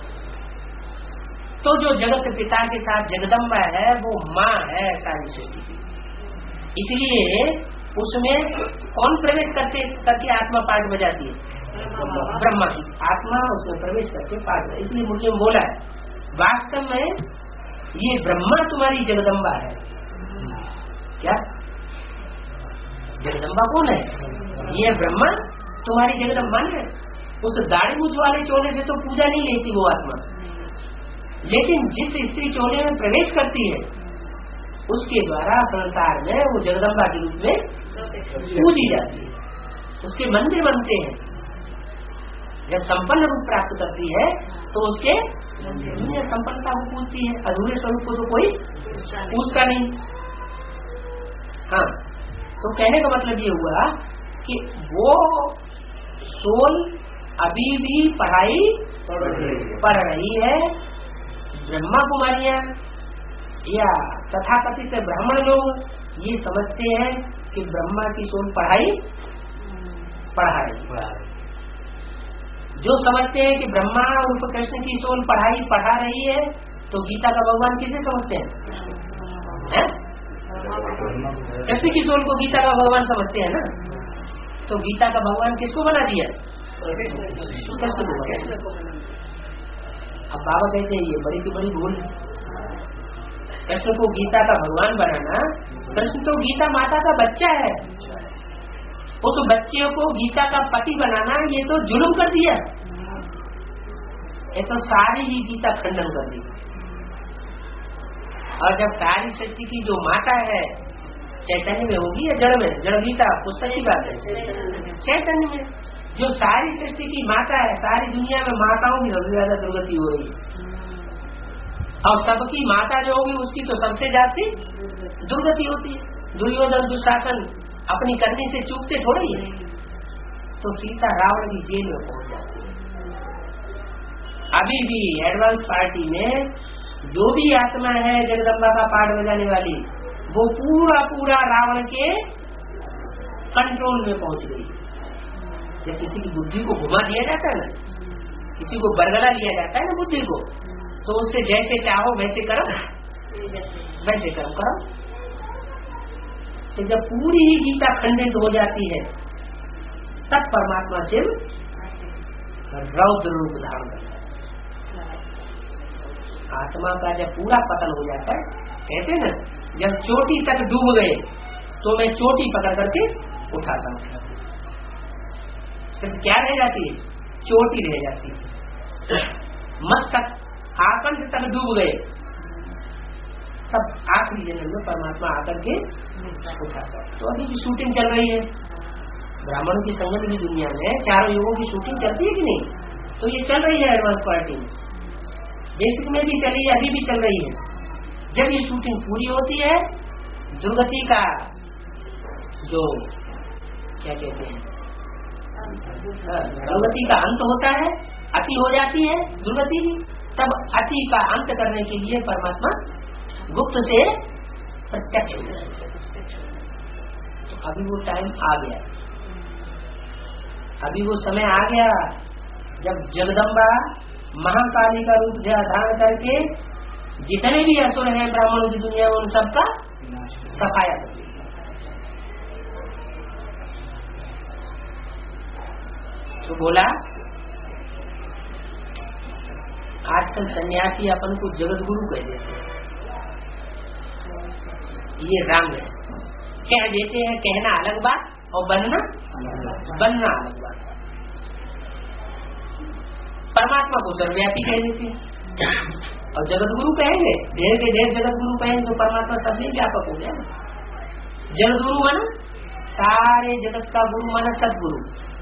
तो जो जगत पिता के साथ जगदम्बा है वो माँ है सारी सृष्टि की। इसलिए उसमें कौन प्रवेश करते करके आत्मा पाठ बजाती है? ब्रह्मा की आत्मा उसमें प्रवेश करके पाठ बजाती। इसलिए मुझे बोला है वास्तव में ये ब्रह्मा तुम्हारी जगदम्बा है। क्या जगदम्बा कौन है? ये ब्रह्मा तुम्हारी जगदम्बा है। उस दाढ़ी मूछ वाले चोले से तो पूजा नहीं लेती वो आत्मा, लेकिन जिस स्त्री चोले में प्रवेश करती है उसके द्वारा संसार में वो जगदम्बा के रूप में पूजी जाती है। उसके मंदिर बनते हैं। जब संपन्न रूप प्राप्त करती है तो उसके संपन्नता को पूछती है, अधूरे स्वरूप को तो कोई पूछता नहीं। हाँ, तो कहने का मतलब ये हुआ कि वो सोल अभी भी पढ़ाई पढ़ रही है। ब्रह्मा कुमारियां या तथाकथित ब्राह्मण लोग ये समझते हैं कि ब्रह्मा की सोल पढ़ाई पढ़ा रही। जो समझते हैं कि ब्रह्मा उर्फ कृष्ण की सोल पढ़ाई पढ़ा रही है, तो गीता का भगवान किसे समझते हैं? है? कृष्ण की सोल को गीता का भगवान समझते हैं ना। तो गीता का भगवान किसको बना दिया? कृष्ण को। अब बाबा कहते हैं ये बड़ी की बड़ी भूल। कृष्ण को गीता का भगवान बनाना, कृष्ण तो गीता माता का बच्चा है, उस बच्चे को गीता का पति बनाना, ये तो जुल्म कर दिया। ये तो सारी ही गीता खंडन कर दी। और जब सारी सृष्टि की जो माता है चैतन्य में होगी या जड़ में? जड़ गीता पुस्तक की बात है, चैतन्य में। जो सारी सृष्टि की माता है, सारी दुनिया में माताओं की सबसे ज्यादा दुर्गति हो रही है, और सबकी माता जो होगी उसकी तो सबसे ज्यादा दुर्गति होती है। दुर्योधन दुशासन अपनी करनी से चूकते थोड़ी है। तो सीता रावण की जेल में पहुंच जाती है। अभी भी एडवांस पार्टी में जो भी आत्मा है जगदम्बा का पाठ बजाने वाली, वो पूरा पूरा रावण के कंट्रोल में पहुंच गई। जब किसी की बुद्धि को घुमा दिया जाता है ना, किसी को बरगला लिया जाता है ना बुद्धि को, तो उससे जैसे चाहो वैसे करो, वैसे कर्म करो। तो जब पूरी ही गीता खंडित हो जाती है, तब परमात्मा शिव रौद्र रूप धारण करता है। आत्मा का जब पूरा पतन हो जाता है, कहते ना जब चोटी तक डूब गए तो मैं चोटी पकड़ करके उठाता हूँ। सिर्फ क्या रह जाती है? चोटी रह जाती है। मस्तक आकंठ तक डूब गए, तब आखिरी जन्म में परमात्मा आकर के उठाता है। तो अभी भी शूटिंग चल रही है ब्राह्मणों की संगत की दुनिया में, चारों युगों की शूटिंग चलती है कि नहीं? तो ये चल रही है एडवांस पार्टी में, बेसिक में भी चली है, अभी भी चल रही है। जब ये शूटिंग पूरी होती है, दुर्गति का जो क्या कहते हैं, दुर्गति का अंत होता है, अति हो जाती है दुर्गति, तब अति का अंत करने के लिए परमात्मा गुप्त से प्रत्यक्ष हो जाता है। तो अभी वो टाइम आ गया, अभी वो समय आ गया जब जगदम्बा महाकाली का रूप धारण करके जितने भी असुर हैं ब्राह्मणों की दुनिया में, उन सबका सफाया कर देगी। तो बोला आजकल सन्यासी अपन को जगत गुरु कह देते हैं, ये रंग है। कह देते हैं, कहना अलग बात और बनना बनना अलग बात। परमात्मा को सर्वव्यापी कह देते हैं और जगत गुरु कहेंगे, ढेर के ढेर जगत गुरु कहेंगे तो परमात्मा सब में व्यापक हो जाए। जगत गुरु माना सारे जगत का गुरु, माना सदगुरु।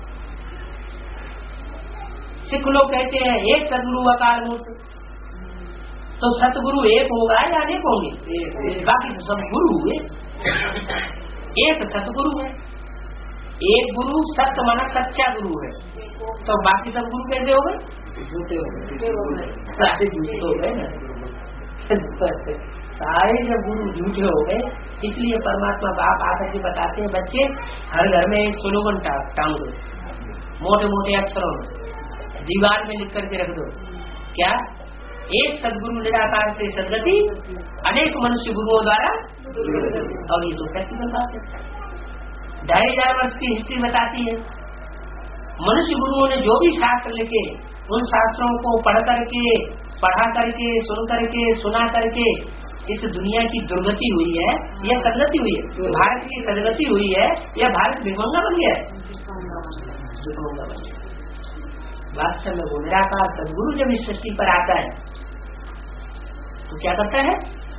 सिख लोग कहते हैं एक सदगुरु अकाल मूर्त, तो सतगुरु एक होगा या अनेक होंगे? बाकी तो सब गुरु हुए। एक सतगुरु है, एक गुरु सत्य माना सच्चा गुरु है, तो बाकी सब गुरु कैसे हो गए? झूठे हो गए, सारे झूठे हो गए ना। सारे जब गुरु झूठे हो गए, इसलिए परमात्मा बाप आकर के बताते हैं, बच्चे हर घर में एक स्लोगन टांग दो, मोटे मोटे अक्षरों में दीवार में लिख करके रख दो। क्या? एक सदगुरु निराकार से सदगति, अनेक मनुष्य गुरुओं द्वारा। और ये तो प्रैक्टिकल बात है, ढाई हजार वर्ष की हिस्ट्री बताती है। मनुष्य गुरुओं ने जो भी शास्त्र लिखे, उन शास्त्रों को पढ़ करके, पढ़ा करके, सुन करके, सुना करके इस दुनिया की दुर्गति हुई है या सदगति हुई है? भारत की सदगति हुई है या भारत भिखमंगा बन गया है? भिखमंगा बन गया। वास्तव में वो निराकार सदगुरु जब इस सृष्टि पर आता है तो क्या करता है?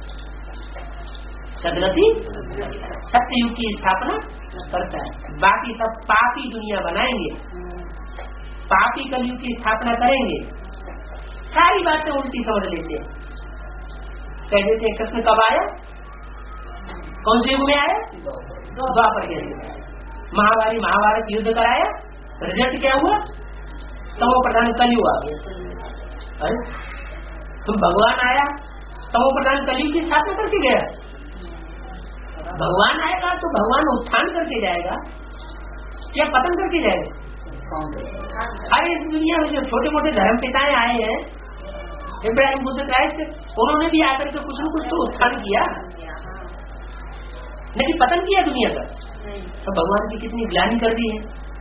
सदगति, सत्ययुग की स्थापना करता है। बाकी सब पापी दुनिया बनाएंगे, पापी कलयुग की स्थापना करेंगे, सारी बातें उल्टी समझ लेते हैं। कह देते हैं कृष्ण कब आया, कौन से युग में आया? द्वापर के युग में आया। महाभारत महाभारत युद्ध कराया, रिजल्ट क्या हुआ? तमो प्रधान कलयुग आ गया। अरे तुम भगवान आया तमो प्रधान कलयुग की स्थापना करके गया। भगवान आएगा तो भगवान उत्थान करके जाएगा या पतन करके जाएगा? अरे इस दुनिया में जो छोटे मोटे धर्म पिताएं आए हैं, इब्राहिम बुद्ध क्राइस्ट, उन्होंने भी आकर के कुछ न कुछ तो उत्थान किया, नहीं पतन किया दुनिया का। तो भगवान की कितनी ग्लानि कर दी है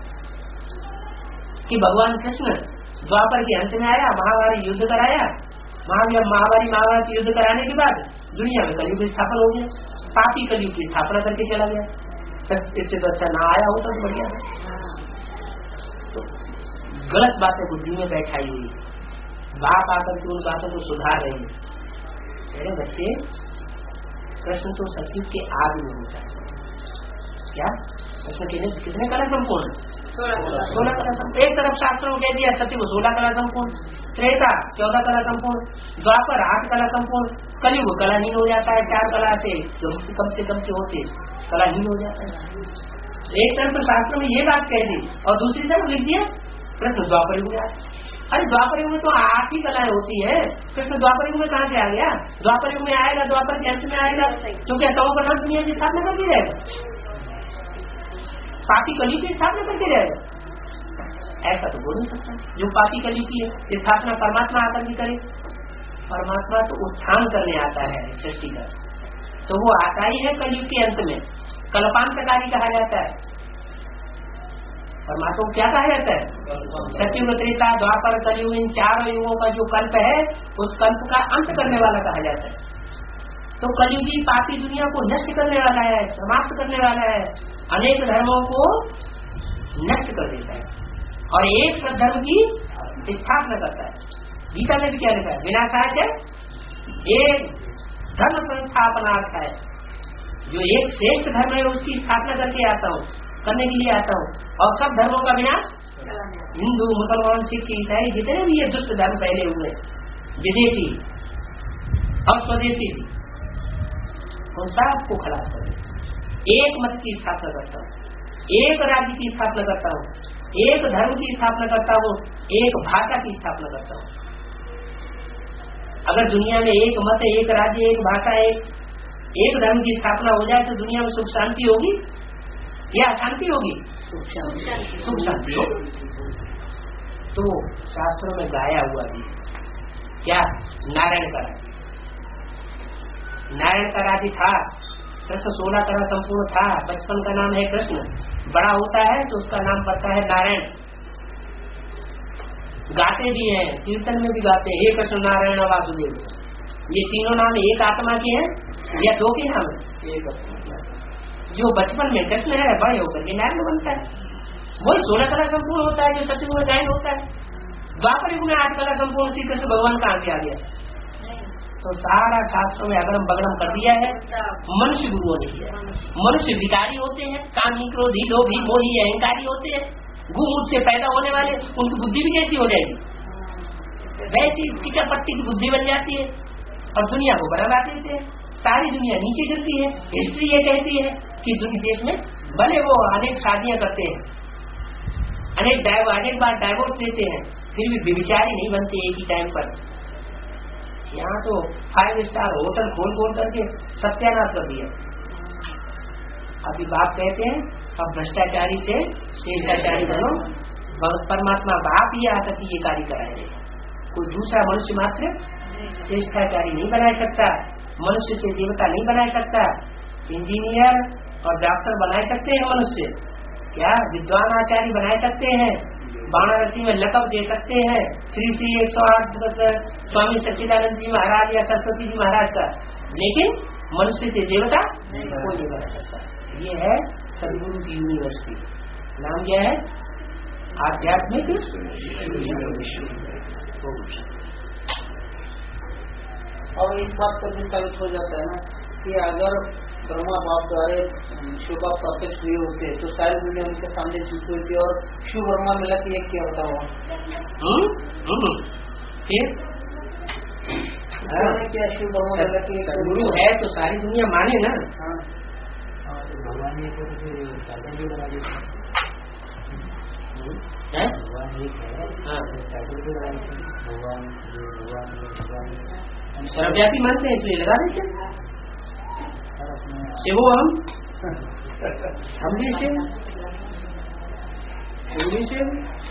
कि भगवान कृष्ण द्वापर के अंत में आया, महाभारत युद्ध कराया, महाभारी महाभारत युद्ध कराने के बाद दुनिया में कलयुग स्थापन हो गया, पापी कलयुग की स्थापना करके चला गया। इससे तो अच्छा ना आया होता तो बढ़िया। तो गलत बातें बुद्धि में बैठाई हुई, बाप आकर के उन बातों को सुधार रही है। मेरे बच्चे, कृष्ण तो सतयुग के आदि में होता है। क्या कृष्ण के कितने कला संपूर्ण? सोलह कला संपूर्ण। एक तरफ शास्त्रों में कह दिया सत्य को सोलह कला संपूर्ण, त्रेता चौदह कला संपूर्ण, द्वापर आठ कला संपूर्ण, कलयुग कलाहीन हो जाता है। चार कला से कम से कम से होते कलाहीन हो जाता है। एक तरफ शास्त्र में ये बात कह दी और दूसरी तरफ लिख दिया कृष्ण द्वापर युग में आया। अरे द्वापर युग में तो आठ ही कलाएं होती है, कृष्ण द्वापर युग में कहाँ से आ गया? द्वापर युग में आएगा, द्वापर के अंत में आएगा, क्योंकि तव प्रधान दुनिया की स्थापना करके रहेगा, पापी कलयुग की स्थापना करके रहेगा। ऐसा तो बोल नहीं सकता। जो पापी कलयुग की स्थापना परमात्मा आकर के करे, परमात्मा तो उत्थान करने आता है सृष्टि का, तो वो आता ही है कलयुग के अंत में। कल्पांतकारी कहा जाता है परमात्मा को। क्या कहा जाता है? सतयुग, त्रेता, द्वापर, कलयुग, इन चारों युगों का जो कल्प है उस कल्प का अंत करने वाला कहा जाता है। तो कलयुगी पापी दुनिया को नष्ट करने वाला है, समाप्त करने वाला है, अनेक धर्मों को नष्ट कर देता है और एक धर्म की स्थापना करता है। गीता में भी क्या लिखा है? विनाशाय है एक धर्म संस्थापनार्थ है। जो एक श्रेष्ठ धर्म है उसकी स्थापना करके आता हूँ, करने के लिए आता हूँ, और सब धर्मों का विनाश। हिंदू, मुसलमान, सिख, ईसाई जितने भी ये दुष्ट धर्म फैले हुए, विदेशी और स्वदेशी, उन सबको खलास कर एक मत की स्थापना करता हूँ, एक राज्य की स्थापना करता हूँ, एक धर्म की स्थापना करता हूँ, एक भाषा की स्थापना करता हूँ। अगर दुनिया में एक मत, एक राज्य, एक भाषा, एक एक धर्म की स्थापना हो जाए तो दुनिया में सुख शांति होगी या अशांति होगी? सुख शांति होगी। तो शास्त्रों में गाया हुआ भी क्या? नारायण का राज्य, नारायण का राज्य था। कृष्ण सोलह कला संपूर्ण था, बचपन का नाम है कृष्ण, बड़ा होता है तो उसका नाम पड़ता है नारायण। गाते भी हैं, कीर्तन में भी गाते हैं, हे कृष्ण नारायण वासुदेव। ये तीनों नाम एक आत्मा के हैं या दो के नाम है? जो बचपन में कृष्ण है, बड़े होकर के नारायण बनता है। वही सोलह कला संपूर्ण होता है जो सतयुग में गायन होता है। द्वापर युग में आठ कला संपूर्ण श्री कृष्ण भगवान कहाँ से आ गया? तो सारा शास्त्रों में अगरम बगरम कर दिया है, मनुष्य गुरुओं ने किया। मनुष्य विकारी होते हैं, कामी, क्रोधी, लोभी, मोही, अहंकारी होते हैं। गुमुख से पैदा होने वाले, उनकी बुद्धि भी कैसी हो जाएगी? वैसी टीका पट्टी की बुद्धि बन जाती है और दुनिया को बना देते हैं। सारी दुनिया नीचे गिरती है। हिस्ट्री ये कहती है कि दुनिया देश में भले वो अनेक शादियां करते हैं, अनेक अनेक बार डाइवोर्स लेते हैं, फिर भी व्यभिचारी नहीं बनते एक ही टाइम पर। यहाँ तो फाइव स्टार होटल खोल खोल करके सत्यानाश कर दिया। अभी बाप कहते हैं अब भ्रष्टाचारी से श्रेष्ठाचारी बनो। परमात्मा बाप ही आकर के ये कार्य कराएंगे, कोई दूसरा मनुष्य मात्र श्रेष्ठाचारी नहीं बना सकता, मनुष्य से देवता नहीं बना सकता। इंजीनियर और डॉक्टर बना सकते हैं मनुष्य, क्या विद्वान आचार्य बना सकते हैं, वाराणसी में लकब दे सकते हैं श्री श्री एक सौ आठ स्वामी सच्चिदानंद जी महाराज या सरस्वती जी महाराज का, लेकिन मनुष्य से देवता कोई नहीं बना सकता। ये है सदगुरु की यूनिवर्सिटी, नाम क्या है? आध्यात्मिक। और इस बात पर भी साबित हो जाता है ना कि अगर ब्रह्मा बाप द्वारा शिव बाप प्रत्यक्ष हुए होते तो सारी दुनिया उनके सामने झुकी होती और शिव ब्रह्मा मिला के एक क्या होता हुआ? फिर क्या शिव ब्रह्मा मिला के एक गुरु है तो सारी दुनिया माने ना। हाँ, भगवान एक है तो फिर टाइटल भी बना देते हैं। भगवान एक है, टाइटल भी बना देते हैं, भगवान भगवान भगवान सर्वव्यापी मानते हैं इसलिए लगा देते। એવો આમ સમજી છે સમજી છે